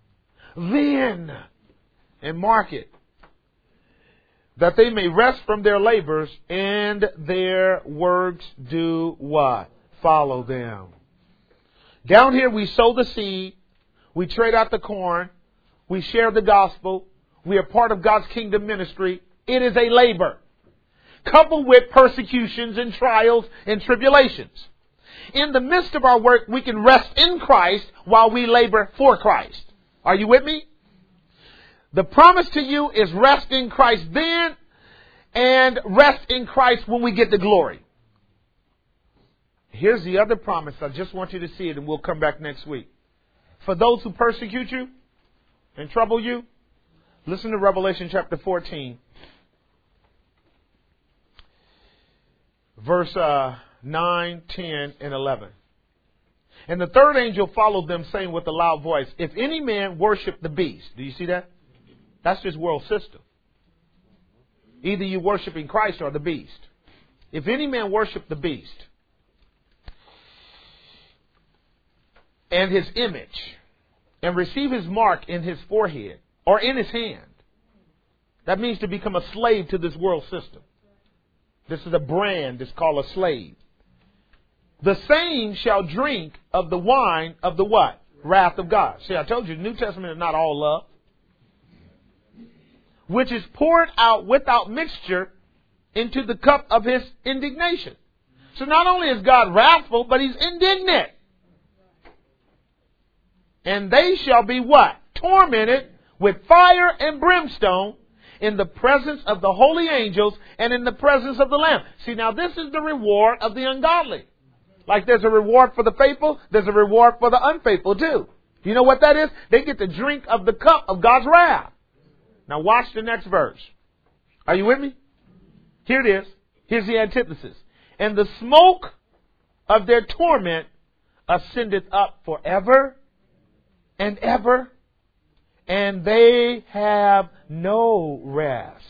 Speaker 1: And mark it. That they may rest from their labors and their works do what? Follow them. Down here we sow the seed. We trade out the corn. We share the gospel. We are part of God's kingdom ministry. It is a labor. Coupled with persecutions and trials and tribulations. In the midst of our work, we can rest in Christ while we labor for Christ. Are you with me? The promise to you is rest in Christ then and rest in Christ when we get the glory. Here's the other promise. I just want you to see it and we'll come back next week. For those who persecute you and trouble you, listen to Revelation chapter 14. Verse 9, 10, and 11. And the third angel followed them, saying with a loud voice, if any man worship the beast. Do you see that? That's just world system. Either you worshiping Christ or the beast. If any man worship the beast and his image and receive his mark in his forehead or in his hand, that means to become a slave to this world system. This is a brand. It's called a slave. The same shall drink of the wine of the what? Wrath of God. See, I told you, the New Testament is not all love. Which is poured out without mixture into the cup of his indignation. So not only is God wrathful, but he's indignant. And they shall be what? Tormented with fire and brimstone in the presence of the holy angels and in the presence of the Lamb. See, now this is the reward of the ungodly. Like there's a reward for the faithful, there's a reward for the unfaithful too. You know what that is? They get to drink of the cup of God's wrath. Now watch the next verse. Are you with me? Here it is. Here's the antithesis. And the smoke of their torment ascendeth up forever and ever, and they have no rest,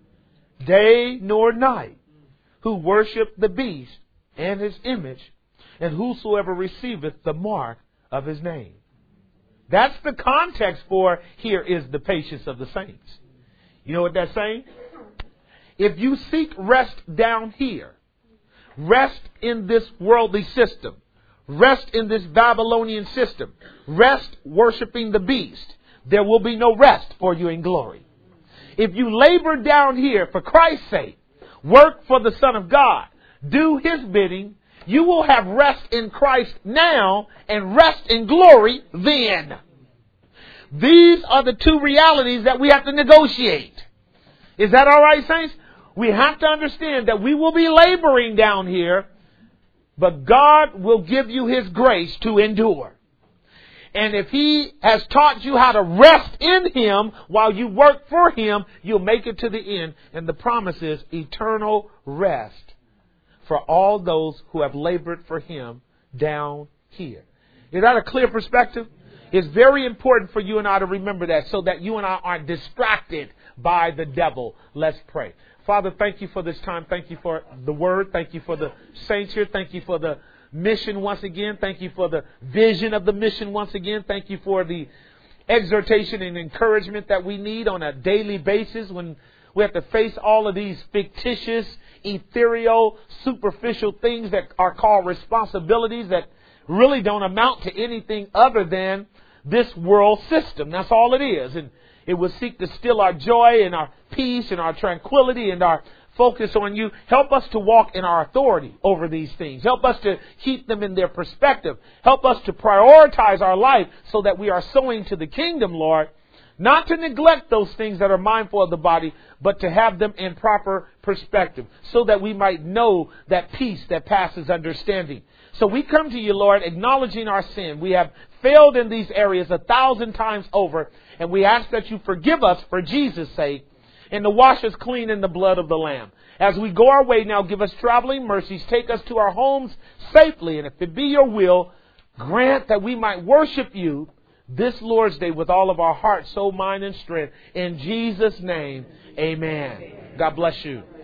Speaker 1: day nor night, who worship the beast and his image, and whosoever receiveth the mark of his name. That's the context for here is the patience of the saints. You know what that's saying? If you seek rest down here, rest in this worldly system, rest in this Babylonian system, rest worshiping the beast, there will be no rest for you in glory. If you labor down here for Christ's sake, work for the Son of God, do his bidding, you will have rest in Christ now and rest in glory then. These are the two realities that we have to negotiate. Is that all right, saints? We have to understand that we will be laboring down here, but God will give you his grace to endure. And if he has taught you how to rest in him while you work for him, you'll make it to the end. And the promise is eternal rest for all those who have labored for him down here. Is that a clear perspective? It's very important for you and I to remember that so that you and I aren't distracted by the devil. Let's pray. Father, thank you for this time. Thank you for the word. Thank you for the saints here. Thank you for the mission once again. Thank you for the vision of the mission once again. Thank you for the exhortation and encouragement that we need on a daily basis when we have to face all of these fictitious, ethereal, superficial things that are called responsibilities that really don't amount to anything other than this world system. That's all it is. And it will seek to steal our joy and our peace and our tranquility and our focus on you. Help us to walk in our authority over these things. Help us to keep them in their perspective. Help us to prioritize our life so that we are sowing to the kingdom, Lord, Not to neglect those things that are mindful of the body, but to have them in proper perspective, so that we might know that peace that passes understanding. So we come to you, Lord, acknowledging our sin. We have failed in these areas 1,000 times over, and we ask that you forgive us for Jesus' sake, and to wash us clean in the blood of the Lamb. As we go our way now, give us traveling mercies. Take us to our homes safely, and if it be your will, grant that we might worship you this Lord's Day with all of our heart, soul, mind, and strength. In Jesus' name, amen. God bless you.